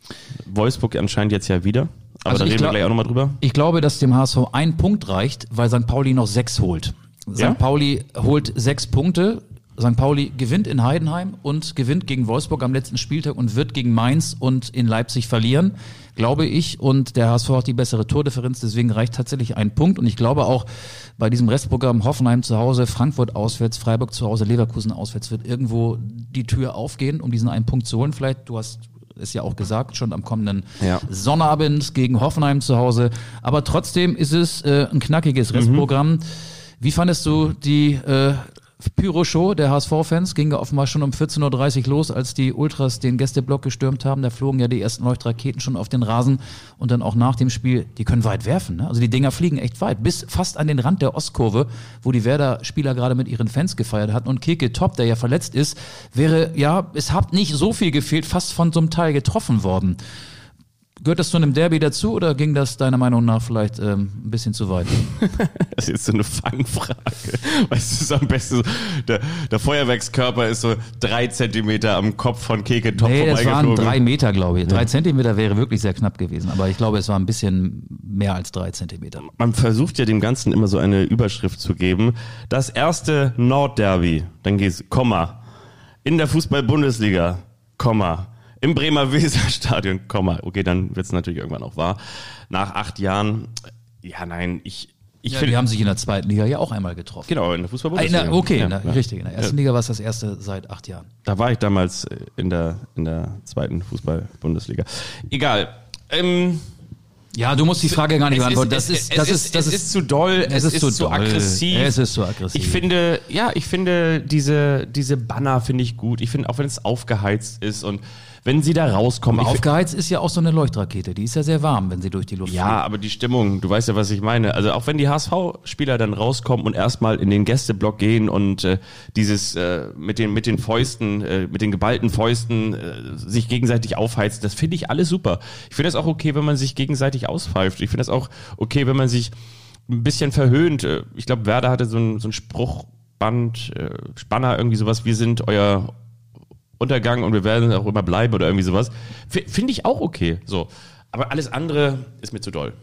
Wolfsburg anscheinend jetzt ja wieder. Aber Also da ich reden glaub- wir gleich auch nochmal drüber. Ich glaube, dass dem H S V ein Punkt reicht, weil Sankt Pauli noch sechs holt. Ja? Sankt Pauli holt sechs Punkte. Sankt Pauli gewinnt in Heidenheim und gewinnt gegen Wolfsburg am letzten Spieltag und wird gegen Mainz und in Leipzig verlieren, glaube ich. Und der H S V hat die bessere Tordifferenz, deswegen reicht tatsächlich ein Punkt. Und ich glaube auch bei diesem Restprogramm Hoffenheim zu Hause, Frankfurt auswärts, Freiburg zu Hause, Leverkusen auswärts, wird irgendwo die Tür aufgehen, um diesen einen Punkt zu holen. Vielleicht, du hast es ja auch gesagt, schon am kommenden Ja. Sonnabend gegen Hoffenheim zu Hause. Aber trotzdem ist es äh, ein knackiges Restprogramm. Wie fandest du die äh, Pyro-Show der H S V-Fans? Ging ja offenbar schon um vierzehn Uhr dreißig los, als die Ultras den Gästeblock gestürmt haben. Da flogen ja die ersten Leuchtraketen schon auf den Rasen und dann auch nach dem Spiel, die können weit werfen. Ne? Also die Dinger fliegen echt weit, bis fast an den Rand der Ostkurve, wo die Werder-Spieler gerade mit ihren Fans gefeiert hatten. Und Keke Top, der ja verletzt ist, wäre, ja, es hat nicht so viel gefehlt, fast von so einem Teil getroffen worden. Gehört das zu einem Derby dazu oder ging das deiner Meinung nach vielleicht ähm, ein bisschen zu weit? Das ist jetzt so eine Fangfrage. Weißt du, es ist am besten so, der, der Feuerwerkskörper ist so drei Zentimeter am Kopf von Keke Top Nee, das waren vorbeigeflogen. drei Meter, glaube ich. Drei Zentimeter wäre wirklich sehr knapp gewesen. Aber ich glaube, es war ein bisschen mehr als drei Zentimeter. Man versucht ja dem Ganzen immer so eine Überschrift zu geben. Das erste Nordderby, dann geht's, Komma, in der Fußball-Bundesliga, Komma, im Bremer Weserstadion, Komma. Okay, dann wird's natürlich irgendwann auch wahr. Nach acht Jahren, ja nein, ich, ich Ja, finde... die haben sich in der zweiten Liga ja auch einmal getroffen. Genau, in der Ah, in Fußball-Bundesliga. der, okay, ja, in der, ja. richtig. In der ersten Liga war es das erste seit acht Jahren. Da war ich damals in der, in der zweiten Fußball-Bundesliga. Egal. Ähm, Ja, du musst die Frage gar nicht es beantworten. ist, Das es, ist, das es ist, das es ist, ist zu doll, es, ist, zu doll. aggressiv. Es ist zu aggressiv. Ich finde, ja, ich finde diese, diese Banner finde ich gut. Ich finde, auch wenn es aufgeheizt ist und wenn sie da rauskommen. Aber ich find- aufgeheizt ist ja auch so eine Leuchtrakete. Die ist ja sehr warm, wenn sie durch die Luft Ja, aber die Stimmung, du weißt ja, was ich meine. Also auch wenn die H S V-Spieler dann rauskommen und erstmal in den Gästeblock gehen und äh, dieses äh, mit den mit den Fäusten, äh, mit den geballten Fäusten äh, sich gegenseitig aufheizen, das finde ich alles super. Ich finde das auch okay, wenn man sich gegenseitig auspfeift. Ich finde das auch okay, wenn man sich ein bisschen verhöhnt. Äh, Ich glaube, Werder hatte so ein, so ein Spruchband, äh, Spanner, irgendwie sowas, wir sind euer Untergang und wir werden auch immer bleiben oder irgendwie sowas. F- Finde ich auch okay. So. Aber alles andere ist mir zu doll.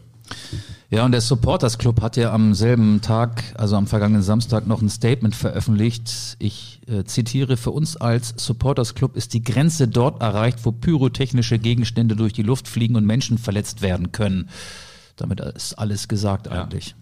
Ja, und der Supporters Club hat ja am selben Tag, also am vergangenen Samstag, noch ein Statement veröffentlicht. Ich äh, zitiere: Für uns als Supporters Club ist die Grenze dort erreicht, wo pyrotechnische Gegenstände durch die Luft fliegen und Menschen verletzt werden können. Damit ist alles gesagt eigentlich.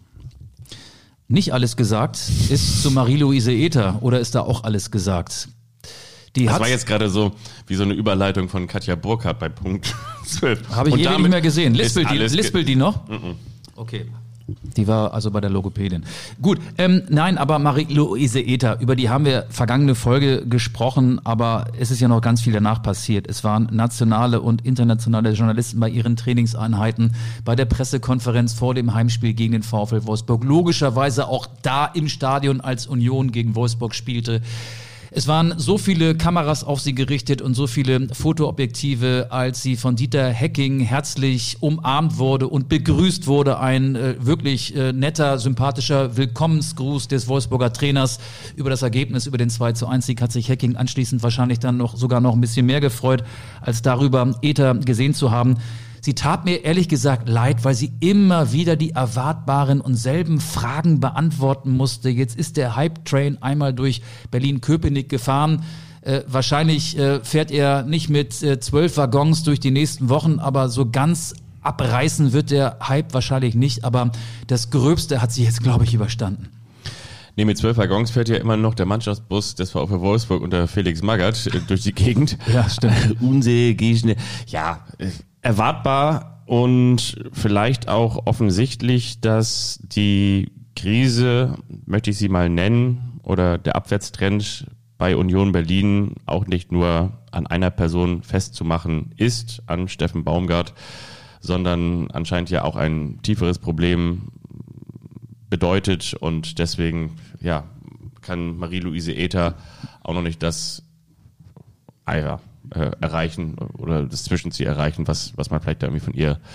Nicht alles gesagt ist zu Marie-Louise Ether, oder ist da auch alles gesagt? Die Das hat, war jetzt gerade so wie so eine Überleitung von Katja Burkhardt bei Punkt zwölf. habe ich Und ewig damit nicht mehr gesehen. ist Lispelt die, alles ge- lispelt die noch? Okay. Die war also bei der Logopädin. Gut, ähm, nein, aber Marie-Louise Ether, über die haben wir vergangene Folge gesprochen, aber es ist ja noch ganz viel danach passiert. Es waren nationale und internationale Journalisten bei ihren Trainingseinheiten, bei der Pressekonferenz vor dem Heimspiel gegen den VfL Wolfsburg, logischerweise auch da im Stadion, als Union gegen Wolfsburg spielte. Es waren so viele Kameras auf sie gerichtet und so viele Fotoobjektive, als sie von Dieter Hecking herzlich umarmt wurde und begrüßt wurde. Ein äh, wirklich äh, netter, sympathischer Willkommensgruß des Wolfsburger Trainers über das Ergebnis, über den zwei zu eins Sieg, hat sich Hecking anschließend wahrscheinlich dann noch sogar noch ein bisschen mehr gefreut, als darüber Ether gesehen zu haben. Sie tat mir ehrlich gesagt leid, weil sie immer wieder die erwartbaren und selben Fragen beantworten musste. Jetzt ist der Hype-Train einmal durch Berlin-Köpenick gefahren. Äh, wahrscheinlich äh, fährt er nicht mit äh, zwölf Waggons durch die nächsten Wochen, aber so ganz abreißen wird der Hype wahrscheinlich nicht. Aber das Gröbste hat sie jetzt, glaube ich, überstanden. Nee, mit zwölf Waggons fährt ja immer noch der Mannschaftsbus des VfL Wolfsburg unter Felix Magath äh, durch die Gegend. Ja, stimmt. Unsee, Gießen. Ja, äh, erwartbar und vielleicht auch offensichtlich, dass die Krise, möchte ich sie mal nennen, oder der Abwärtstrend bei Union Berlin auch nicht nur an einer Person festzumachen ist, an Steffen Baumgart, sondern anscheinend ja auch ein tieferes Problem bedeutet, und deswegen ja, kann Marie-Louise Ether auch noch nicht das ah ja, äh, erreichen oder das Zwischenziel erreichen, was, was man vielleicht da irgendwie von ihr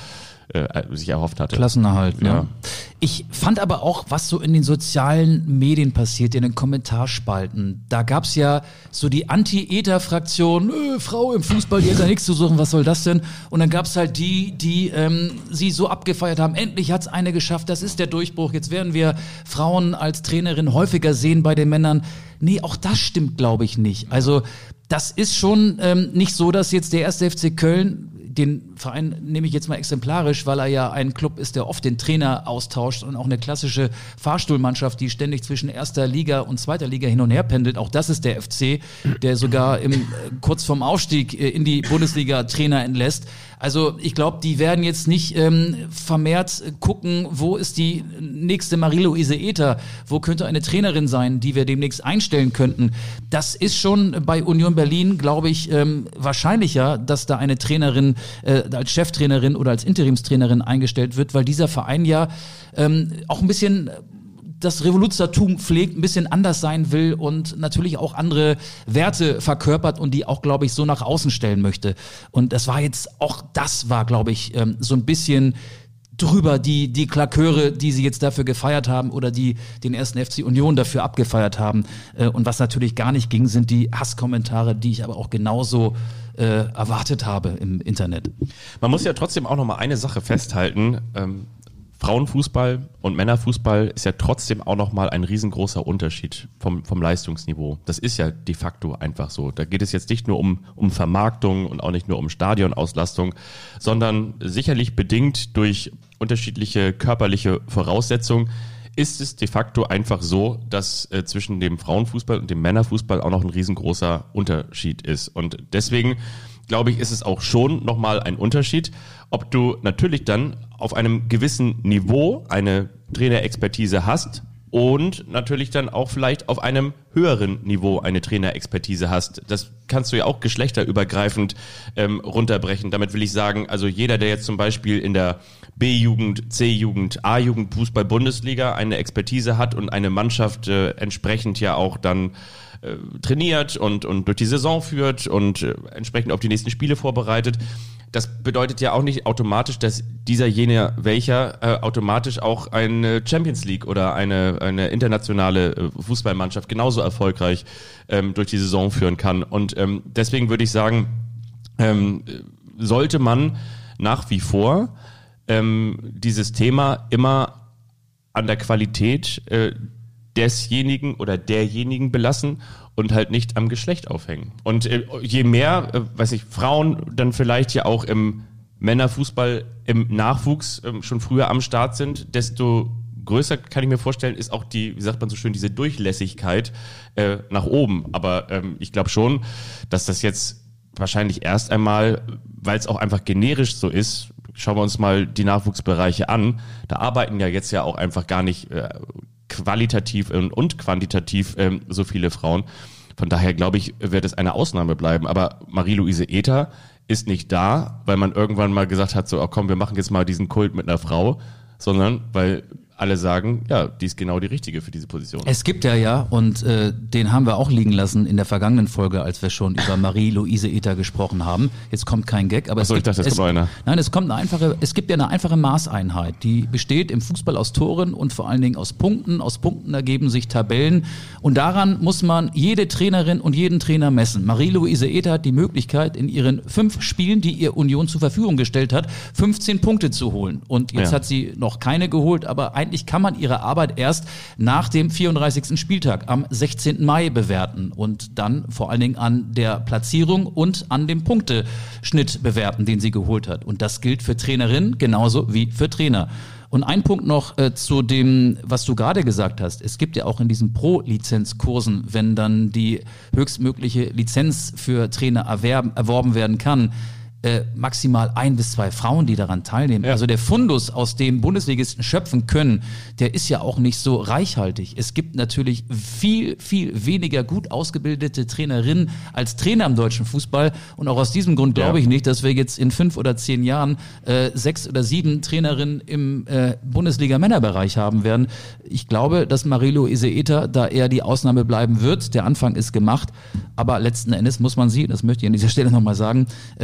äh, sich erhofft hatte. Klassenerhalt, ne? Ja. Ich fand aber auch, was so in den sozialen Medien passiert, in den Kommentarspalten. Da gab's ja so die Anti-Eta-Fraktion, äh, Frau im Fußball, die hat da nichts zu suchen, was soll das denn? Und dann gab's halt die, die ähm, sie so abgefeiert haben, endlich hat's eine geschafft, das ist der Durchbruch, jetzt werden wir Frauen als Trainerin häufiger sehen bei den Männern. Nee, auch das stimmt, glaube ich, nicht. Also das ist schon ähm, nicht so, dass jetzt der erste F C Köln, den Verein nehme ich jetzt mal exemplarisch, weil er ja ein Club ist, der oft den Trainer austauscht und auch eine klassische Fahrstuhlmannschaft, die ständig zwischen erster Liga und zweiter Liga hin und her pendelt. Auch das ist der F C, der sogar im, kurz vorm Aufstieg in die Bundesliga Trainer entlässt. Also ich glaube, die werden jetzt nicht ähm, vermehrt gucken, wo ist die nächste Marie-Louise Ether, wo könnte eine Trainerin sein, die wir demnächst einstellen könnten. Das ist schon bei Union Berlin, glaube ich, ähm, wahrscheinlicher, dass da eine Trainerin äh, als Cheftrainerin oder als Interimstrainerin eingestellt wird, weil dieser Verein ja ähm, auch ein bisschen das Revoluzertum pflegt, ein bisschen anders sein will und natürlich auch andere Werte verkörpert und die auch, glaube ich, so nach außen stellen möchte. Und das war jetzt, auch das war, glaube ich, ähm, so ein bisschen drüber, die, die Klaköre, die sie jetzt dafür gefeiert haben oder die den ersten F C Union dafür abgefeiert haben. Äh, und was natürlich gar nicht ging, sind die Hasskommentare, die ich aber auch genauso äh, erwartet habe im Internet. Man muss ja trotzdem auch noch mal eine Sache festhalten. Ähm, Frauenfußball und Männerfußball ist ja trotzdem auch nochmal ein riesengroßer Unterschied vom, vom Leistungsniveau. Das ist ja de facto einfach so. Da geht es jetzt nicht nur um, um Vermarktung und auch nicht nur um Stadionauslastung, sondern sicherlich bedingt durch unterschiedliche körperliche Voraussetzungen ist es de facto einfach so, dass äh, zwischen dem Frauenfußball und dem Männerfußball auch noch ein riesengroßer Unterschied ist. Und deswegen glaube ich, ist es auch schon nochmal ein Unterschied, ob du natürlich dann auf einem gewissen Niveau eine Trainerexpertise hast und natürlich dann auch vielleicht auf einem höheren Niveau eine Trainerexpertise hast. Das kannst du ja auch geschlechterübergreifend ähm, runterbrechen. Damit will ich sagen, also jeder, der jetzt zum Beispiel in der B-Jugend, C-Jugend, A-Jugend Fußball-Bundesliga eine Expertise hat und eine Mannschaft äh, entsprechend ja auch dann äh, trainiert und, und durch die Saison führt und äh, entsprechend auf die nächsten Spiele vorbereitet. Das bedeutet ja auch nicht automatisch, dass dieser jener welcher äh, automatisch auch eine Champions League oder eine, eine internationale äh, Fußballmannschaft genauso erfolgreich ähm, durch die Saison führen kann. Und ähm, deswegen würde ich sagen, ähm, sollte man nach wie vor ähm, dieses Thema immer an der Qualität äh, desjenigen oder derjenigen belassen und halt nicht am Geschlecht aufhängen. Und äh, je mehr, äh, weiß ich, Frauen dann vielleicht ja auch im Männerfußball im Nachwuchs äh, schon früher am Start sind, desto größer, kann ich mir vorstellen, ist auch die, wie sagt man so schön, diese Durchlässigkeit äh, nach oben. Aber ähm, ich glaube schon, dass das jetzt wahrscheinlich erst einmal, weil es auch einfach generisch so ist, schauen wir uns mal die Nachwuchsbereiche an, da arbeiten ja jetzt ja auch einfach gar nicht äh, qualitativ und, und quantitativ ähm, so viele Frauen. Von daher glaube ich, wird es eine Ausnahme bleiben. Aber Marie-Louise Ether ist nicht da, weil man irgendwann mal gesagt hat, so, oh komm, wir machen jetzt mal diesen Kult mit einer Frau, sondern weil alle sagen, ja, die ist genau die richtige für diese Position. Es gibt ja ja, und äh, den haben wir auch liegen lassen in der vergangenen Folge, als wir schon über Marie-Louise Ether gesprochen haben. Jetzt kommt kein Gag, aber Achso, es ich gibt, dachte, es kommt einer. Nein, es kommt eine einfache, es gibt ja eine einfache Maßeinheit, die besteht im Fußball aus Toren und vor allen Dingen aus Punkten. Aus Punkten ergeben sich Tabellen und daran muss man jede Trainerin und jeden Trainer messen. Marie-Louise Ether hat die Möglichkeit, in ihren fünf Spielen, die ihr Union zur Verfügung gestellt hat, fünfzehn Punkte zu holen. Und jetzt Ja. hat sie noch keine geholt, aber eigentlich kann man ihre Arbeit erst nach dem vierunddreißigsten Spieltag am sechzehnten Mai bewerten und dann vor allen Dingen an der Platzierung und an dem Punkteschnitt bewerten, den sie geholt hat. Und das gilt für Trainerinnen genauso wie für Trainer. Und ein Punkt noch äh, zu dem, was du gerade gesagt hast. Es gibt ja auch in diesen Pro-Lizenzkursen, wenn dann die höchstmögliche Lizenz für Trainer erwerben, erworben werden kann, äh, maximal ein bis zwei Frauen, die daran teilnehmen. Ja. Also der Fundus, aus dem Bundesligisten schöpfen können, der ist ja auch nicht so reichhaltig. Es gibt natürlich viel, viel weniger gut ausgebildete Trainerinnen als Trainer im deutschen Fußball. Und auch aus diesem Grund glaube Ja. ich nicht, dass wir jetzt in fünf oder zehn Jahren äh, sechs oder sieben Trainerinnen im äh, Bundesliga-Männerbereich haben werden. Ich glaube, dass Marie-Louise Ether da eher die Ausnahme bleiben wird. Der Anfang ist gemacht. Aber letzten Endes muss man sie, das möchte ich an dieser Stelle nochmal sagen, äh, unter den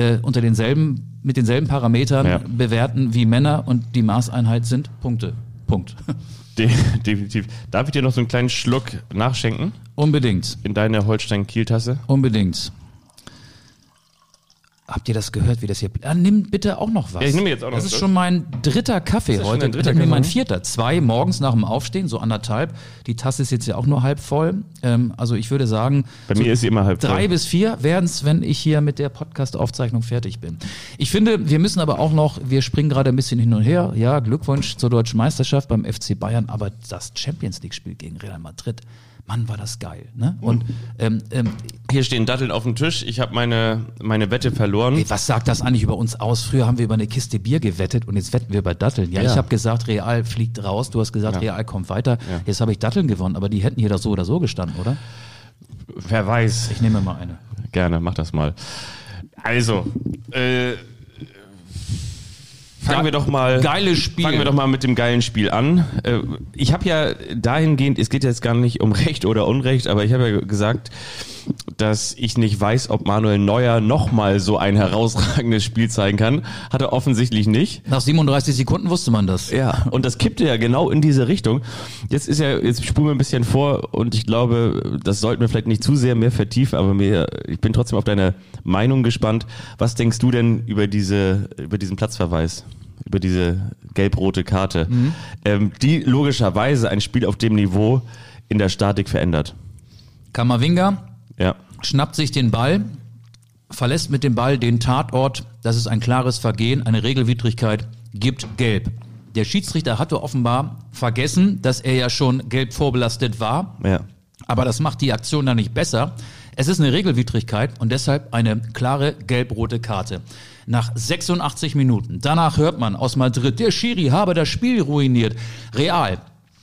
denselben, mit denselben Parametern Ja. bewerten wie Männer und die Maßeinheit sind Punkte. Punkt. De- definitiv. Darf ich dir noch so einen kleinen Schluck nachschenken Unbedingt. in deine Holstein-Kiel-Tasse? Unbedingt. Habt ihr das gehört, wie das hier... Ah, nimm bitte auch noch was. Ja, ich nehme jetzt auch noch Das was. ist schon mein dritter Kaffee Ist das schon heute. dein dritter Nee, Kaffee? mein vierter. Zwei morgens nach dem Aufstehen, so anderthalb. Die Tasse ist jetzt ja auch nur halb voll. Ähm, also ich würde sagen... Bei so mir ist sie immer halb Drei voll. bis vier werden es, wenn ich hier mit der Podcast-Aufzeichnung fertig bin. Ich finde, wir müssen aber auch noch, wir springen gerade ein bisschen hin und her. Ja, Glückwunsch zur Deutschen Meisterschaft beim F C Bayern, aber das Champions-League-Spiel gegen Real Madrid, Mann, war das geil. Ne? Und ähm, ähm, Hier stehen Datteln auf dem Tisch. Ich habe meine, meine Wette verloren. ey, was sagt das eigentlich über uns aus? Früher haben wir über eine Kiste Bier gewettet und jetzt wetten wir über Datteln. Ja, Ja. ich habe gesagt, Real fliegt raus. Du hast gesagt, Ja. Real kommt weiter. Ja. Jetzt habe ich Datteln gewonnen, aber die hätten hier doch so oder so gestanden, oder? Wer weiß. Ich nehme mal eine. Gerne, mach das mal. Also, äh, fangen Ge- wir doch mal. Geiles Spiel. Fangen wir doch mal mit dem geilen Spiel an. Äh, Ich habe ja dahingehend, es geht jetzt gar nicht um Recht oder Unrecht, aber ich habe ja gesagt, dass ich nicht weiß, ob Manuel Neuer nochmal so ein herausragendes Spiel zeigen kann. Hat er offensichtlich nicht. Nach siebenunddreißig Sekunden wusste man das. Ja, und das kippte ja genau in diese Richtung. Jetzt ist ja, jetzt spulen wir ein bisschen vor und ich glaube, das sollten wir vielleicht nicht zu sehr mehr vertiefen, aber mir, ich bin trotzdem auf deine Meinung gespannt. Was denkst du denn über diese, über diesen Platzverweis? Über diese gelb-rote Karte, Mhm. ähm, die logischerweise ein Spiel auf dem Niveau in der Statik verändert. Kamavinga Ja. schnappt sich den Ball, verlässt mit dem Ball den Tatort. Das ist ein klares Vergehen, eine Regelwidrigkeit, gibt gelb. Der Schiedsrichter hatte offenbar vergessen, dass er ja schon gelb vorbelastet war. Ja. Aber das macht die Aktion dann nicht besser. Es ist eine Regelwidrigkeit und deshalb eine klare gelb-rote Karte. Nach sechsundachtzig Minuten. Danach hört man aus Madrid, der Schiri habe das Spiel ruiniert. Real.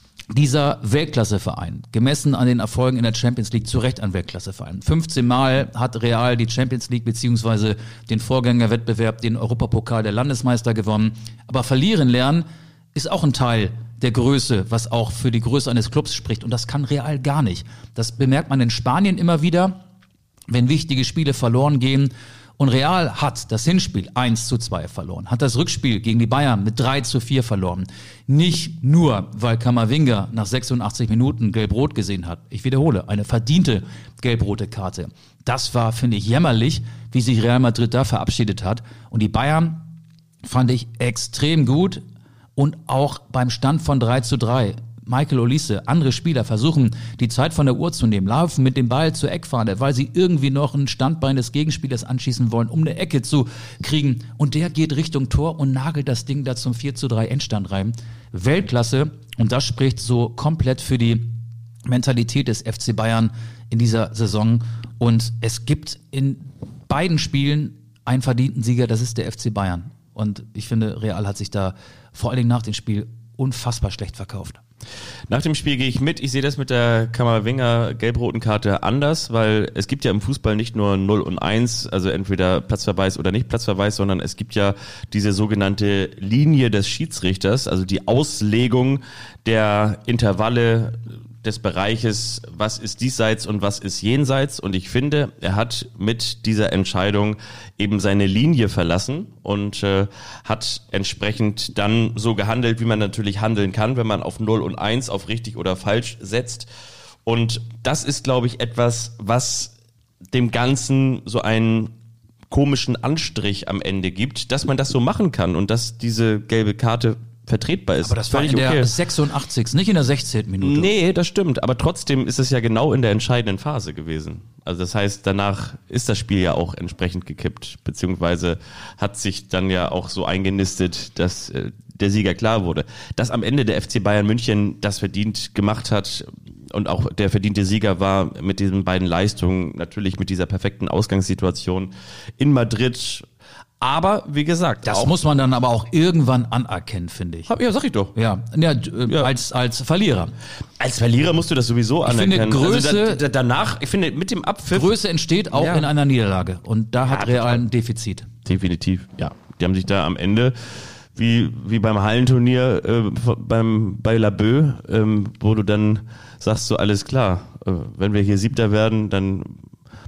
Dieser Weltklasseverein, gemessen an den Erfolgen in der Champions League, zu Recht ein Weltklasseverein. fünfzehn Mal hat Real die Champions League beziehungsweise den Vorgängerwettbewerb, den Europapokal der Landesmeister gewonnen. Aber verlieren lernen ist auch ein Teil der Größe, was auch für die Größe eines Clubs spricht. Und das kann Real gar nicht. Das bemerkt man in Spanien immer wieder, wenn wichtige Spiele verloren gehen. Und Real hat das Hinspiel eins zu zwei verloren, hat das Rückspiel gegen die Bayern mit drei zu vier verloren. Nicht nur, weil Kamavinga nach sechsundachtzig Minuten gelb-rot gesehen hat. Ich wiederhole, eine verdiente gelb-rote Karte. Das war, finde ich, jämmerlich, wie sich Real Madrid da verabschiedet hat. Und die Bayern fand ich extrem gut und auch beim Stand von drei zu drei. Michael Olise, andere Spieler versuchen, die Zeit von der Uhr zu nehmen, laufen mit dem Ball zur Eckfahne, weil sie irgendwie noch ein Standbein des Gegenspielers anschießen wollen, um eine Ecke zu kriegen. Und der geht Richtung Tor und nagelt das Ding da zum vier zu drei Endstand rein. Weltklasse. Und das spricht so komplett für die Mentalität des F C Bayern in dieser Saison. Und es gibt in beiden Spielen einen verdienten Sieger, das ist der F C Bayern. Und ich finde, Real hat sich da vor allen Dingen nach dem Spiel unfassbar schlecht verkauft. Nach dem Spiel gehe ich mit. Ich sehe das mit der Kamavinga gelb-roten Karte anders, weil es gibt ja im Fußball nicht nur null und eins, also entweder Platzverweis oder nicht Platzverweis, sondern es gibt ja diese sogenannte Linie des Schiedsrichters, also die Auslegung der Intervalle des Bereiches, was ist diesseits und was ist jenseits. Und ich finde, er hat mit dieser Entscheidung eben seine Linie verlassen und äh, hat entsprechend dann so gehandelt, wie man natürlich handeln kann, wenn man auf null und eins, auf richtig oder falsch setzt. Und das ist, glaube ich, etwas, was dem Ganzen so einen komischen Anstrich am Ende gibt, dass man das so machen kann und dass diese gelbe Karte vertretbar ist. Aber das war in Völlig der okay. sechsundachtzigsten nicht in der sechzehnten Minute. Nee, das stimmt. Aber trotzdem ist es ja genau in der entscheidenden Phase gewesen. Also das heißt, danach ist das Spiel ja auch entsprechend gekippt, beziehungsweise hat sich dann ja auch so eingenistet, dass äh, der Sieger klar wurde. Dass am Ende der F C Bayern München das verdient gemacht hat und auch der verdiente Sieger war mit diesen beiden Leistungen, natürlich mit dieser perfekten Ausgangssituation in Madrid. Aber wie gesagt, Das auch, muss man dann aber auch irgendwann anerkennen, finde ich. ja, sag ich doch. Ja, ja, äh, Ja. Als, als Verlierer. Als Verlierer musst du das sowieso Ich finde, anerkennen. Größe- also da, da, danach, ich finde, mit dem Abpfiff. Größe entsteht auch Ja. in einer Niederlage. Und da hat Ja, Real total. ein Defizit. Definitiv, ja. Die haben sich da am Ende, wie, wie beim Hallenturnier äh, beim, bei Laboe, ähm, wo du dann sagst, so alles klar, äh, wenn wir hier Siebter werden, dann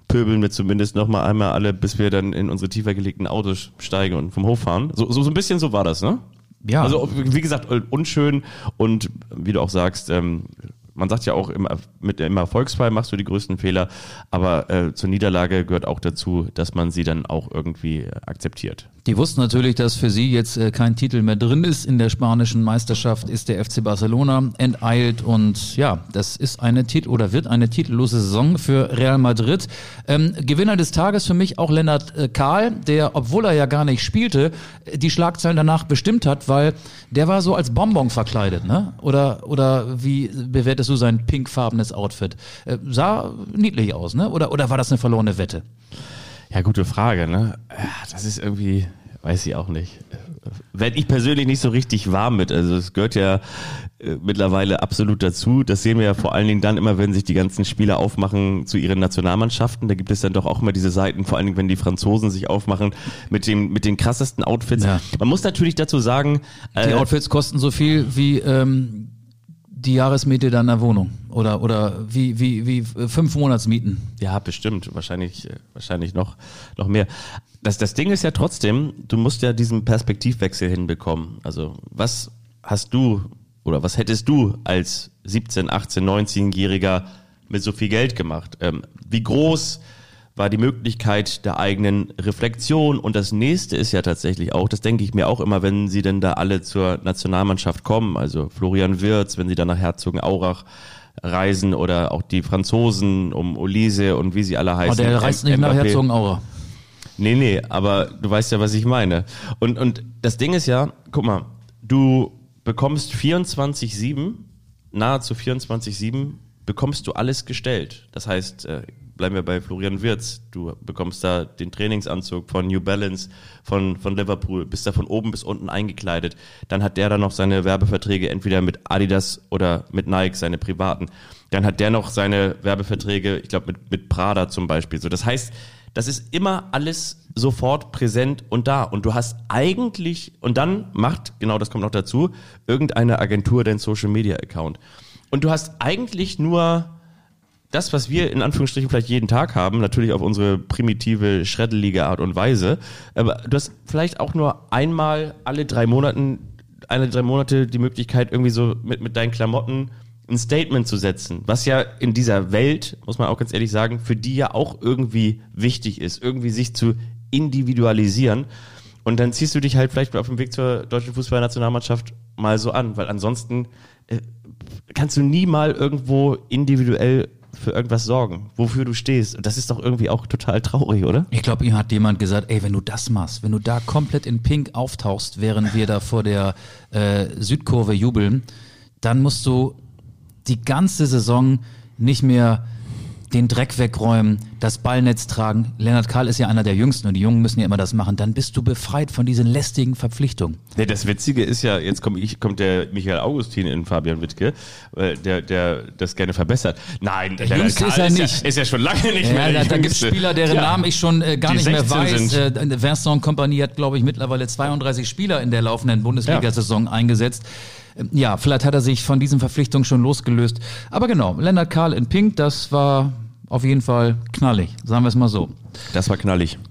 pöbeln wir zumindest noch mal einmal alle, bis wir dann in unsere tiefer gelegten Autos steigen und vom Hof fahren. So, so, so ein bisschen so war das, ne? Ja. Also wie gesagt, unschön und wie du auch sagst, ähm, man sagt ja auch, im, mit im Erfolgsfall machst du die größten Fehler, aber äh, zur Niederlage gehört auch dazu, dass man sie dann auch irgendwie akzeptiert. Die wussten natürlich, dass für sie jetzt äh, kein Titel mehr drin ist. In der spanischen Meisterschaft ist der F C Barcelona enteilt und ja, das ist eine Titel oder wird eine titellose Saison für Real Madrid. Ähm, Gewinner des Tages für mich auch Lennart äh, Kahl, der, obwohl er ja gar nicht spielte, die Schlagzeilen danach bestimmt hat, weil der war so als Bonbon verkleidet, ne? Oder oder wie bewertest du sein pinkfarbenes Outfit? Äh, sah niedlich aus, ne? Oder oder war das eine verlorene Wette? Ja, gute Frage, ne? Das ist irgendwie, weiß ich auch nicht. Werd ich persönlich nicht so richtig warm mit. Also es gehört ja äh, mittlerweile absolut dazu. Das sehen wir ja vor allen Dingen dann immer, wenn sich die ganzen Spieler aufmachen zu ihren Nationalmannschaften. Da gibt es dann doch auch immer diese Seiten, vor allen Dingen, wenn die Franzosen sich aufmachen mit dem mit den krassesten Outfits. Ja. Man muss natürlich dazu sagen, äh, die Outfits kosten so viel wie ähm, die Jahresmiete deiner Wohnung oder oder wie wie wie fünf Monatsmieten. Ja, bestimmt, wahrscheinlich wahrscheinlich noch noch mehr. Das das Ding ist ja trotzdem, du musst ja diesen Perspektivwechsel hinbekommen. Also, was hast du oder was hättest du als siebzehn, achtzehn, neunzehnjähriger mit so viel Geld gemacht? Ähm, wie groß war die Möglichkeit der eigenen Reflexion? Und das nächste ist ja tatsächlich auch, das denke ich mir auch immer, wenn sie denn da alle zur Nationalmannschaft kommen, also Florian Wirtz, wenn sie dann nach Herzogenaurach reisen oder auch die Franzosen um Olise und wie sie alle heißen. Aber der reist nicht nach Herzogenaurach. Nee, nee, aber du weißt ja, was ich meine. Und, und das Ding ist ja, guck mal, du bekommst vierundzwanzig sieben, nahezu vierundzwanzig sieben, bekommst du alles gestellt. Das heißt, äh, bleiben wir bei Florian Wirtz, du bekommst da den Trainingsanzug von New Balance, von, von Liverpool, bist da von oben bis unten eingekleidet. Dann hat der dann noch seine Werbeverträge entweder mit Adidas oder mit Nike, seine privaten. Dann hat der noch seine Werbeverträge, ich glaube mit, mit Prada zum Beispiel. So, das heißt, das ist immer alles sofort präsent und da. Und du hast eigentlich, und dann macht, genau das kommt noch dazu, irgendeine Agentur dein Social-Media-Account. Und du hast eigentlich nur das, was wir in Anführungsstrichen vielleicht jeden Tag haben, natürlich auf unsere primitive, schreddelige Art und Weise, aber du hast vielleicht auch nur einmal alle drei Monaten, alle drei Monate die Möglichkeit, irgendwie so mit, mit deinen Klamotten ein Statement zu setzen, was ja in dieser Welt, muss man auch ganz ehrlich sagen, für die ja auch irgendwie wichtig ist, irgendwie sich zu individualisieren. Und dann ziehst du dich halt vielleicht auf dem Weg zur deutschen Fußballnationalmannschaft mal so an, weil ansonsten äh, kannst du nie mal irgendwo individuell für irgendwas sorgen, wofür du stehst. Und das ist doch irgendwie auch total traurig, oder? Ich glaube, ihm hat jemand gesagt, ey, wenn du das machst, wenn du da komplett in Pink auftauchst, während wir da vor der äh, Südkurve jubeln, dann musst du die ganze Saison nicht mehr den Dreck wegräumen, das Ballnetz tragen. Lennart Kahl ist ja einer der Jüngsten und die Jungen müssen ja immer das machen. Dann bist du befreit von diesen lästigen Verpflichtungen. Nee, das Witzige ist ja, jetzt kommt, ich, kommt der Michael Augustin in Fabian Wittke, der, der das gerne verbessert. Nein, der Jüngste ist er nicht. Ja, ist ja schon lange nicht ja, mehr. Da, da gibt es Spieler, deren ja. Namen ich schon äh, gar die nicht mehr weiß. Sind. Äh, Vincent Kompany hat, glaube ich, mittlerweile zweiunddreißig Spieler in der laufenden Bundesliga-Saison ja. eingesetzt. Ja, vielleicht hat er sich von diesen Verpflichtungen schon losgelöst. Aber genau, Lennart Kahl in Pink, das war auf jeden Fall knallig, sagen wir es mal so. Das war knallig.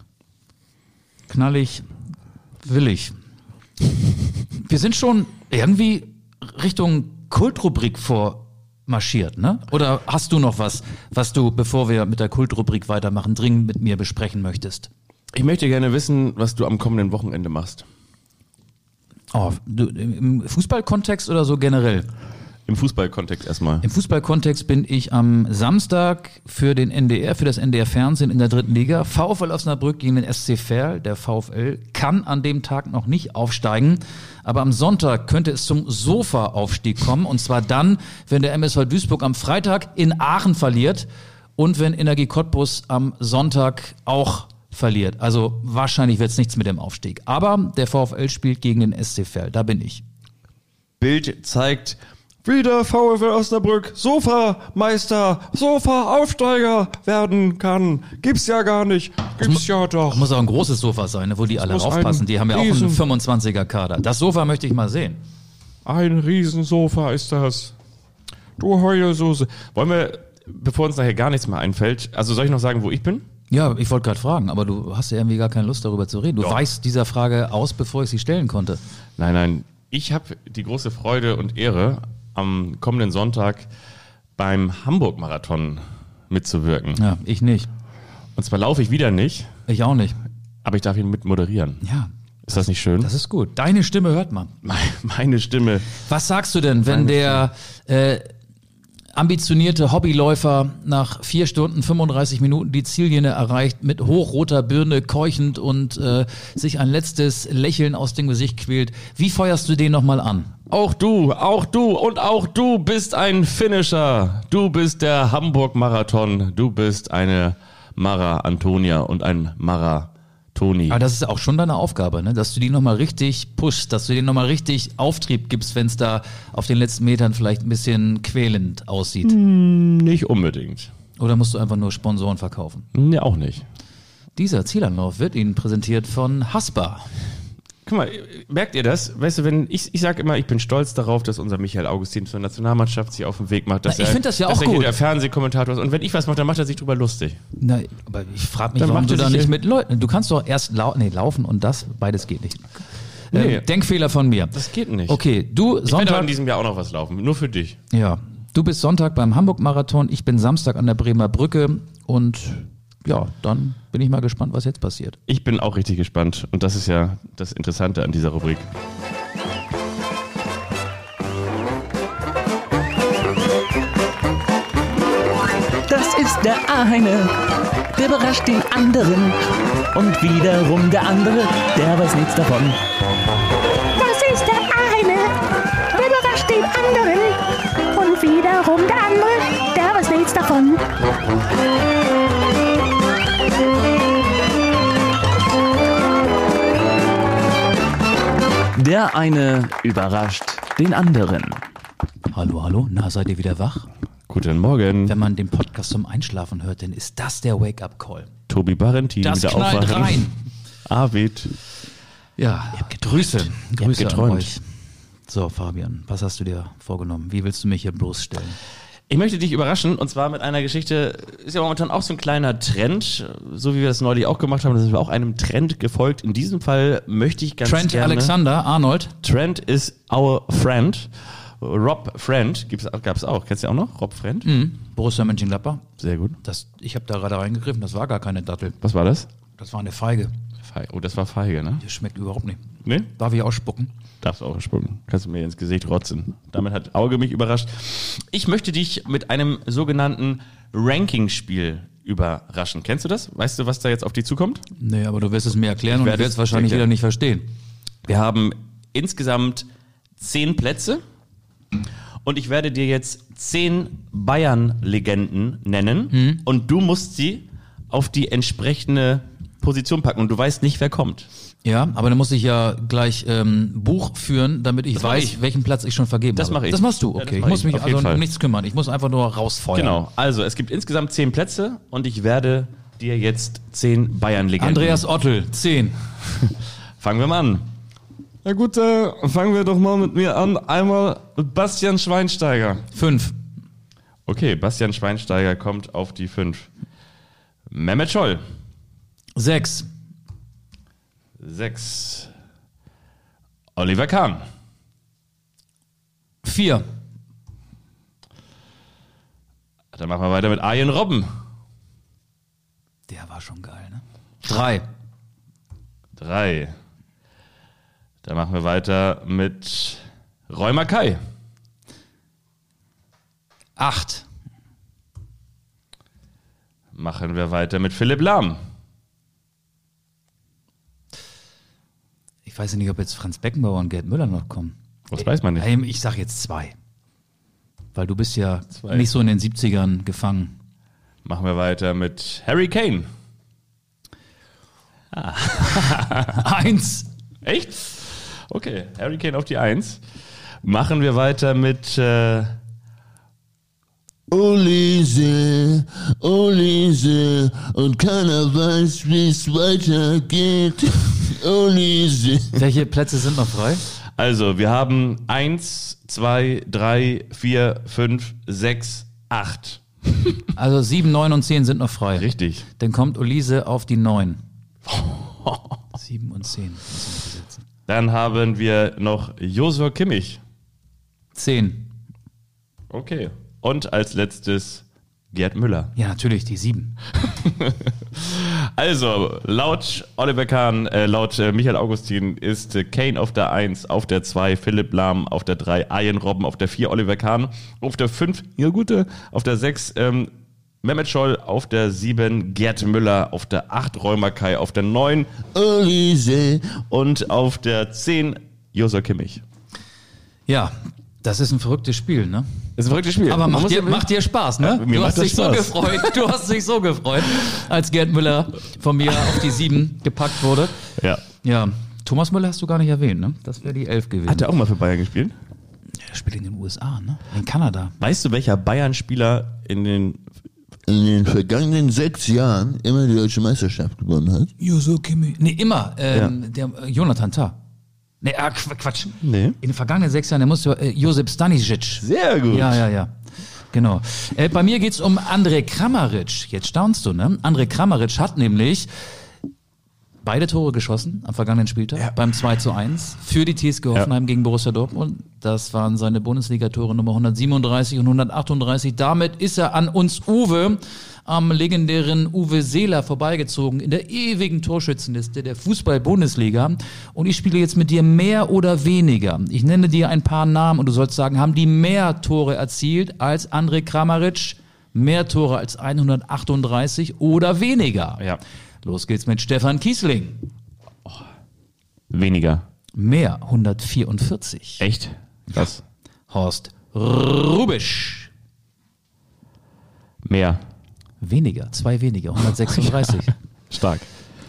Knallig, willig. Wir sind schon irgendwie Richtung Kultrubrik vormarschiert, ne? Oder hast du noch was, was du, bevor wir mit der Kultrubrik weitermachen, dringend mit mir besprechen möchtest? Ich möchte gerne wissen, was du am kommenden Wochenende machst. Oh, du, im Fußballkontext oder so generell? Im Fußballkontext erstmal. Im Fußballkontext bin ich am Samstag für den N D R, für das N D R Fernsehen in der dritten Liga. VfL Osnabrück gegen den S C Verl. Der VfL kann an dem Tag noch nicht aufsteigen. Aber am Sonntag könnte es zum Sofa-Aufstieg kommen. Und zwar dann, wenn der M S V Duisburg am Freitag in Aachen verliert und wenn Energie Cottbus am Sonntag auch verliert. Also wahrscheinlich wird es nichts mit dem Aufstieg. Aber der VfL spielt gegen den S C Verl. Da bin ich. Bild zeigt, wie der VfL Osnabrück Sofa-Meister, Sofa-Aufsteiger werden kann. Gibt's ja gar nicht. Gibt's muss, ja doch. Muss auch ein großes Sofa sein, wo die das alle raufpassen. Die haben ja auch einen fünfundzwanziger Kader. Das Sofa möchte ich mal sehen. Ein Riesensofa ist das. Du Heulsoße. Wollen wir bevor uns nachher gar nichts mehr einfällt, also soll ich noch sagen, wo ich bin? Ja, ich wollte gerade fragen, aber du hast ja irgendwie gar keine Lust darüber zu reden. Du Doch. weichst dieser Frage aus, bevor ich sie stellen konnte. Nein, nein, ich habe die große Freude und Ehre, am kommenden Sonntag beim Hamburg-Marathon mitzuwirken. Ja, ich nicht. Und zwar laufe ich wieder nicht, Ich auch nicht. aber ich darf ihn mit moderieren. Ja, Ist das nicht schön? das ist gut. Deine Stimme hört man. Meine Stimme. Was sagst du denn, wenn der äh, ambitionierte Hobbyläufer nach vier Stunden fünfunddreißig Minuten die Ziellinie erreicht, mit hochroter Birne keuchend und äh, sich ein letztes Lächeln aus dem Gesicht quält? Wie feuerst du den nochmal an? Auch du, auch du und auch du bist ein Finisher. Du bist der Hamburg-Marathon. Du bist eine Mara Antonia und ein Mara Toni. Aber das ist auch schon deine Aufgabe, ne? Dass du die nochmal richtig pushst, dass du denen nochmal richtig Auftrieb gibst, wenn es da auf den letzten Metern vielleicht ein bisschen quälend aussieht. Nicht unbedingt. Oder musst du einfach nur Sponsoren verkaufen? Nee, auch nicht. Dieser Zielanlauf wird Ihnen präsentiert von Haspa. Guck mal, merkt ihr das? Weißt du, wenn ich, ich sage immer, ich bin stolz darauf, dass unser Michael Augustin zur Nationalmannschaft sich auf den Weg macht. Dass Na, ich er- find das ja dass auch er hier gut. der Fernsehkommentator ist. Und wenn ich was mache, dann macht er sich drüber lustig. Na, aber ich frage mich, Dann warum macht du er da sich nicht ja- mit Leuten... Du kannst doch erst lau nee, laufen und das, beides geht nicht. Nee. Ähm, Denkfehler von mir. Das geht nicht. Okay, du Ich werde aber Sonntag... in diesem Jahr auch noch was laufen. Nur für dich. Ja, du bist Sonntag beim Hamburg-Marathon, ich bin Samstag an der Bremer Brücke und ja, dann bin ich mal gespannt, was jetzt passiert. Ich bin auch richtig gespannt. Und das ist ja das Interessante an dieser Rubrik. Das ist der eine, der überrascht den anderen. Und wiederum der andere, der weiß nichts davon. Das ist der eine, der überrascht den anderen. Und wiederum der andere, der weiß nichts davon. Der eine überrascht den anderen. Hallo, hallo, na, seid ihr wieder wach? Guten Morgen. Wenn man den Podcast zum Einschlafen hört, dann ist das der Wake-up-Call. Tobi Barentin Das wieder knallt aufwachen. rein. Arvid. Ja, Grüße, Grüße an geträumt. euch. So, Fabian, was hast du dir vorgenommen? Wie willst du mich hier bloßstellen? Ich möchte dich überraschen, und zwar mit einer Geschichte, ist ja momentan auch so ein kleiner Trend, so wie wir das neulich auch gemacht haben, da sind wir auch einem Trend gefolgt. In diesem Fall möchte ich ganz Trent gerne... Alexander Arnold. Trent is our friend. Rob Friend gibt's, gab's auch. Kennst du auch noch? Rob Friend? Mhm. Borussia Mönchengladbach. Sehr gut. Das, ich habe da gerade reingegriffen, das war gar keine Dattel. Was war das? Das war eine Feige. Feige. Oh, das war Feige, ne? Die schmeckt überhaupt nicht. Ne? Darf ich ausspucken? Darfst du auch spucken. Kannst du mir ins Gesicht rotzen. Damit hat Auge mich überrascht. Ich möchte dich mit einem sogenannten Ranking-Spiel überraschen. Kennst du das? Weißt du, was da jetzt auf dich zukommt? Nee, aber du wirst es mir erklären und ich werde werde es es wahrscheinlich erklären. wieder nicht verstehen. Wir haben insgesamt zehn Plätze. Und ich werde dir jetzt zehn Bayern-Legenden nennen. Mhm. Und du musst sie auf die entsprechende Position packen. Und du weißt nicht, wer kommt. Ja, aber dann muss ich ja gleich ähm, Buch führen, damit ich Das mach weiß, ich. welchen Platz ich schon vergeben Das habe. mach ich. Das machst du, Ja, das okay. mach ich muss ich, mich auf jeden also Fall. um nichts kümmern. Ich muss einfach nur rausfeuern. Genau. Also, es gibt insgesamt zehn Plätze. Und ich werde dir jetzt zehn Bayern-Legenden. Andreas Ottel, zehn. Fangen wir mal an. Na gut, äh, fangen wir doch mal mit mir an. Einmal mit Bastian Schweinsteiger. fünf. Okay, Bastian Schweinsteiger kommt auf die fünf. Mehmet Scholl. sechs. sechs. Oliver Kahn. vier. Dann machen wir weiter mit Arjen Robben. Der war schon geil, ne? drei. drei. Dann machen wir weiter mit Roy Mackay. acht. Machen wir weiter mit Philipp Lahm. Ich weiß ja nicht, ob jetzt Franz Beckenbauer und Gerd Müller noch kommen. Das weiß man nicht. Ähm, Ich sag jetzt zwei. Weil du bist ja Zwei. nicht so in den siebzigern gefangen. Machen wir weiter mit Harry Kane. Eins. Echt? Okay, Harry Kane auf die eins. Machen wir weiter mit äh, Olise, Olise, und keiner weiß, wie es weitergeht. Olise. Welche Plätze sind noch frei? Also, wir haben eins, zwei, drei, vier, fünf, sechs, acht. Also sieben, neun und zehn sind noch frei. Richtig. Dann kommt Olise auf die neun. sieben und zehn. Dann haben wir noch Josua Kimmich. zehn. Okay. Und als letztes Gerd Müller. Ja, natürlich, die sieben. Also, laut Oliver Kahn, äh, laut äh, Michael Augustin ist äh, Kane auf der eins, auf der zwei Philipp Lahm, auf der drei Arjen Robben, auf der vier Oliver Kahn, auf der fünf ja gute, auf der sechs ähm, Mehmet Scholl, auf der sieben Gerd Müller, auf der acht Roy Kai, auf der neun Olise. und auf der zehn Josua Kimmich. Ja, das ist ein verrücktes Spiel, ne? Das ist ein verrücktes Spiel. Aber Man macht muss dir, ja- macht dir Spaß, ne? Ja, mir du macht hast das dich so Spaß. gefreut, du hast dich so gefreut, als Gerd Müller von mir auf die sieben gepackt wurde. Ja. Ja, Thomas Müller hast du gar nicht erwähnt, ne? Das wäre die elf gewesen. Hat er auch mal für Bayern gespielt? Er spielt in den U S A, ne? In Kanada. Weißt du, welcher Bayern-Spieler in den In den vergangenen sechs Jahren immer die deutsche Meisterschaft gewonnen hat. Josu Kimmich. Nee, immer. Ähm, Der äh, Jonathan Tah. Nee, ah, Qu- Quatsch. Nee. In den vergangenen sechs Jahren, der musste äh, Josip Stanisic. Sehr gut. Ja, ja, ja. Genau. Äh, bei mir geht's um Andrej Kramaric. Jetzt staunst du, ne? Andrej Kramaric hat nämlich beide Tore geschossen am vergangenen Spieltag Ja. beim zwei zu eins für die T S G Hoffenheim gegen Borussia Dortmund. Das waren seine Bundesliga-Tore Nummer hundertsiebenunddreißig und hundertachtunddreißig. Damit ist er an uns Uwe, am legendären Uwe Seeler, vorbeigezogen in der ewigen Torschützenliste der Fußball-Bundesliga. Und ich spiele jetzt mit dir mehr oder weniger. Ich nenne dir ein paar Namen und du sollst sagen, haben die mehr Tore erzielt als Andrej Kramaric, mehr Tore als hundertachtunddreißig oder weniger? Ja. Los geht's mit Stefan Kiesling. Weniger. Mehr, hundertvierundvierzig. Echt? Krass. Horst Rubisch. Mehr. Weniger, zwei weniger, hundertsechsunddreißig. Stark.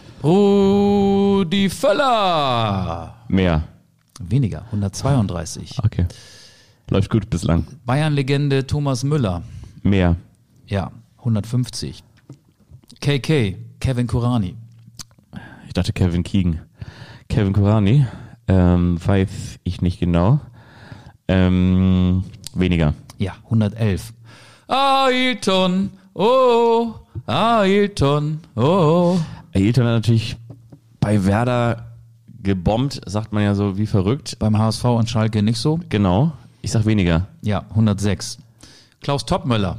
Rudi Völler. Mehr. Weniger, hundertzweiunddreißig. Okay. Läuft gut bislang. Bayern-Legende Thomas Müller. Mehr. Ja, hundertfünfzig. K K, Kevin Kurani. Ich dachte Kevin Keegan. Kevin Kurani. Ähm, weiß ich nicht genau. Ähm, weniger. Ja, hundertelf. Ailton, oh, Ailton, oh. Ailton hat natürlich bei Werder gebombt, sagt man ja so wie verrückt. Beim H S V und Schalke nicht so. Genau. Ich sag weniger. Ja, hundertsechs. Klaus Toppmöller.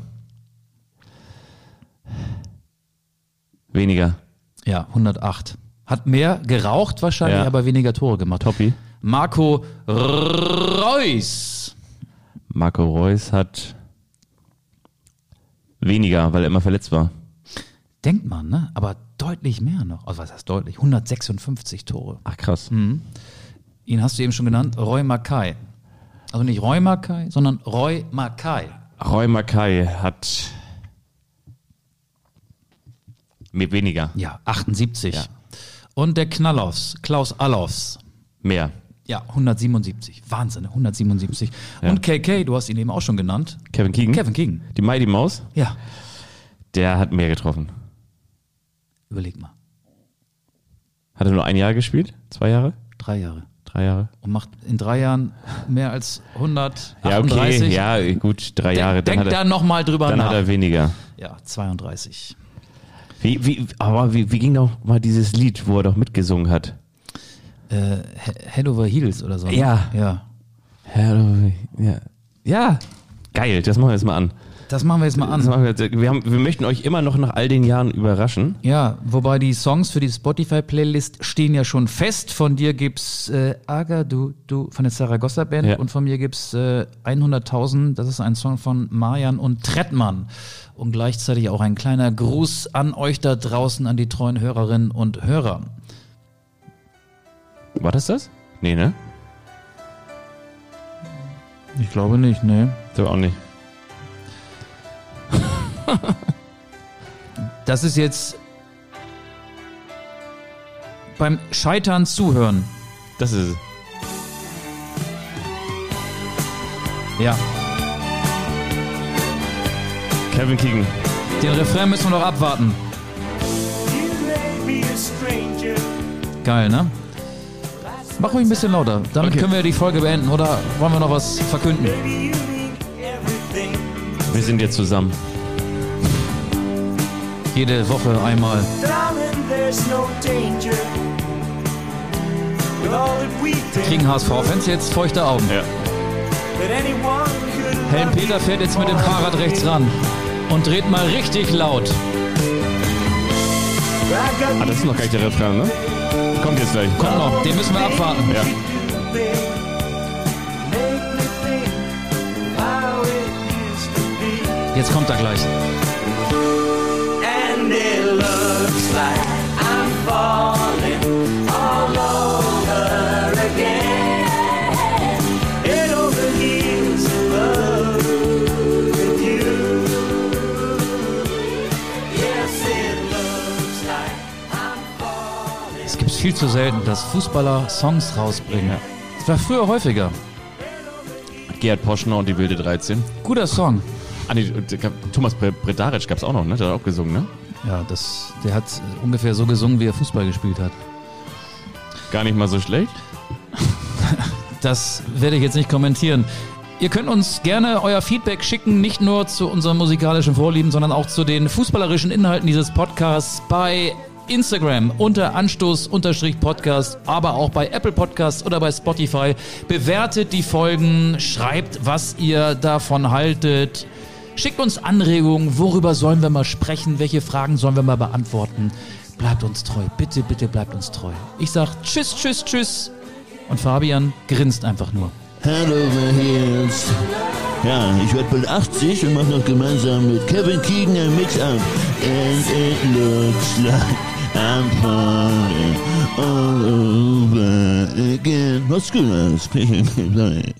Weniger. Ja, hundertacht. Hat mehr geraucht wahrscheinlich, Ja. aber weniger Tore gemacht. Toppi. Marco Reus. Marco Reus hat weniger, weil er immer verletzt war. Denkt man, ne? Aber deutlich mehr noch. Also was heißt deutlich? hundertsechsundfünfzig Tore. Ach krass. Ihn hast du eben schon genannt, Roy Mackay. Also nicht Roy Mackay, sondern Roy Mackay. Roy Mackay hat mit weniger. Ja, achtundsiebzig. Ja. Und der Knallofs, Klaus Allofs. Mehr. Ja, hundertsiebenundsiebzig. Wahnsinn, hundertsiebenundsiebzig. Ja. Und K K, du hast ihn eben auch schon genannt. Kevin Keegan. Kevin Keegan. Die Mighty Maus. Ja, Der hat mehr getroffen. überleg mal. Hat er nur ein Jahr gespielt? Zwei Jahre? Drei Jahre. Drei Jahre? Und macht in drei Jahren mehr als Ja, hundertachtunddreißig. okay. Ja, gut. Drei Jahre. Dann Denk hat er, da nochmal drüber dann nach. hat er weniger. Ja, zweiunddreißig. Wie, wie, aber wie, wie ging doch mal dieses Lied, wo er doch mitgesungen hat? Äh, He- Head over Heels oder so. ne? Ja. Ja. Ja. Ja. Geil, das machen wir jetzt mal an. Das machen wir jetzt mal Das an. machen wir, jetzt. Wir, haben, wir möchten euch immer noch nach all den Jahren überraschen. Ja, wobei die Songs für die Spotify-Playlist stehen ja schon fest. Von dir gibt's äh, Aga, du, du, von der Zaragoza Band Ja. und von mir gibt's äh, hunderttausend. Das ist ein Song von Marian und Trettmann. Und gleichzeitig auch ein kleiner Gruß an euch da draußen, an die treuen Hörerinnen und Hörer. War das das? Nee, ne? Ich glaube nicht, ne? So auch nicht. Das ist jetzt beim Scheitern zuhören. Das ist es. Ja, Kevin Keegan. den Refrain müssen wir noch abwarten. Geil, ne? Mach ruhig ein bisschen lauter. Damit Okay. können wir die Folge beenden. Oder wollen wir noch was verkünden? Wir sind jetzt zusammen. Jede Woche einmal. Kriegen H S V-Fans jetzt feuchte Augen. Ja. Helm-Peter fährt jetzt mit dem Fahrrad rechts ran und dreht mal richtig laut. Ah, das ist noch gar nicht der Refrain, ne? Kommt jetzt gleich. Kommt noch, den müssen wir abwarten. Ja. Jetzt kommt er gleich. And it looks like I'm falling all over again. It overheals love with you. Yes, it looks like I'm falling. Es gibt viel zu selten, dass Fußballer Songs rausbringen. Das war früher häufiger. Gerhard Poschner und die wilde dreizehn. Guter Song. Ah, nee, Thomas Bredaric gab es auch noch, ne? Der hat auch gesungen, ne? Ja, das, der hat ungefähr so gesungen, wie er Fußball gespielt hat. Gar nicht mal so schlecht. Das werde ich jetzt nicht kommentieren. Ihr könnt uns gerne euer Feedback schicken, nicht nur zu unseren musikalischen Vorlieben, sondern auch zu den fußballerischen Inhalten dieses Podcasts bei Instagram unter Anstoß-Podcast, aber auch bei Apple Podcasts oder bei Spotify. Bewertet die Folgen, schreibt, was ihr davon haltet. Schickt uns Anregungen, worüber sollen wir mal sprechen, welche Fragen sollen wir mal beantworten. Bleibt uns treu, bitte, bitte bleibt uns treu. Ich sag tschüss, tschüss, tschüss und Fabian grinst einfach nur. Hand over heels. Ja, ich werde bald achtzig und mach noch gemeinsam mit Kevin Keegan ein Mix-Up. And it looks like I'm falling all over again. Mach's gut, alles. Sorry.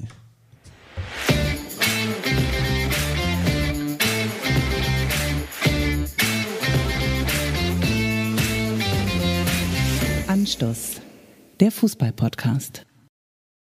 Anstoß, der Fußball-Podcast.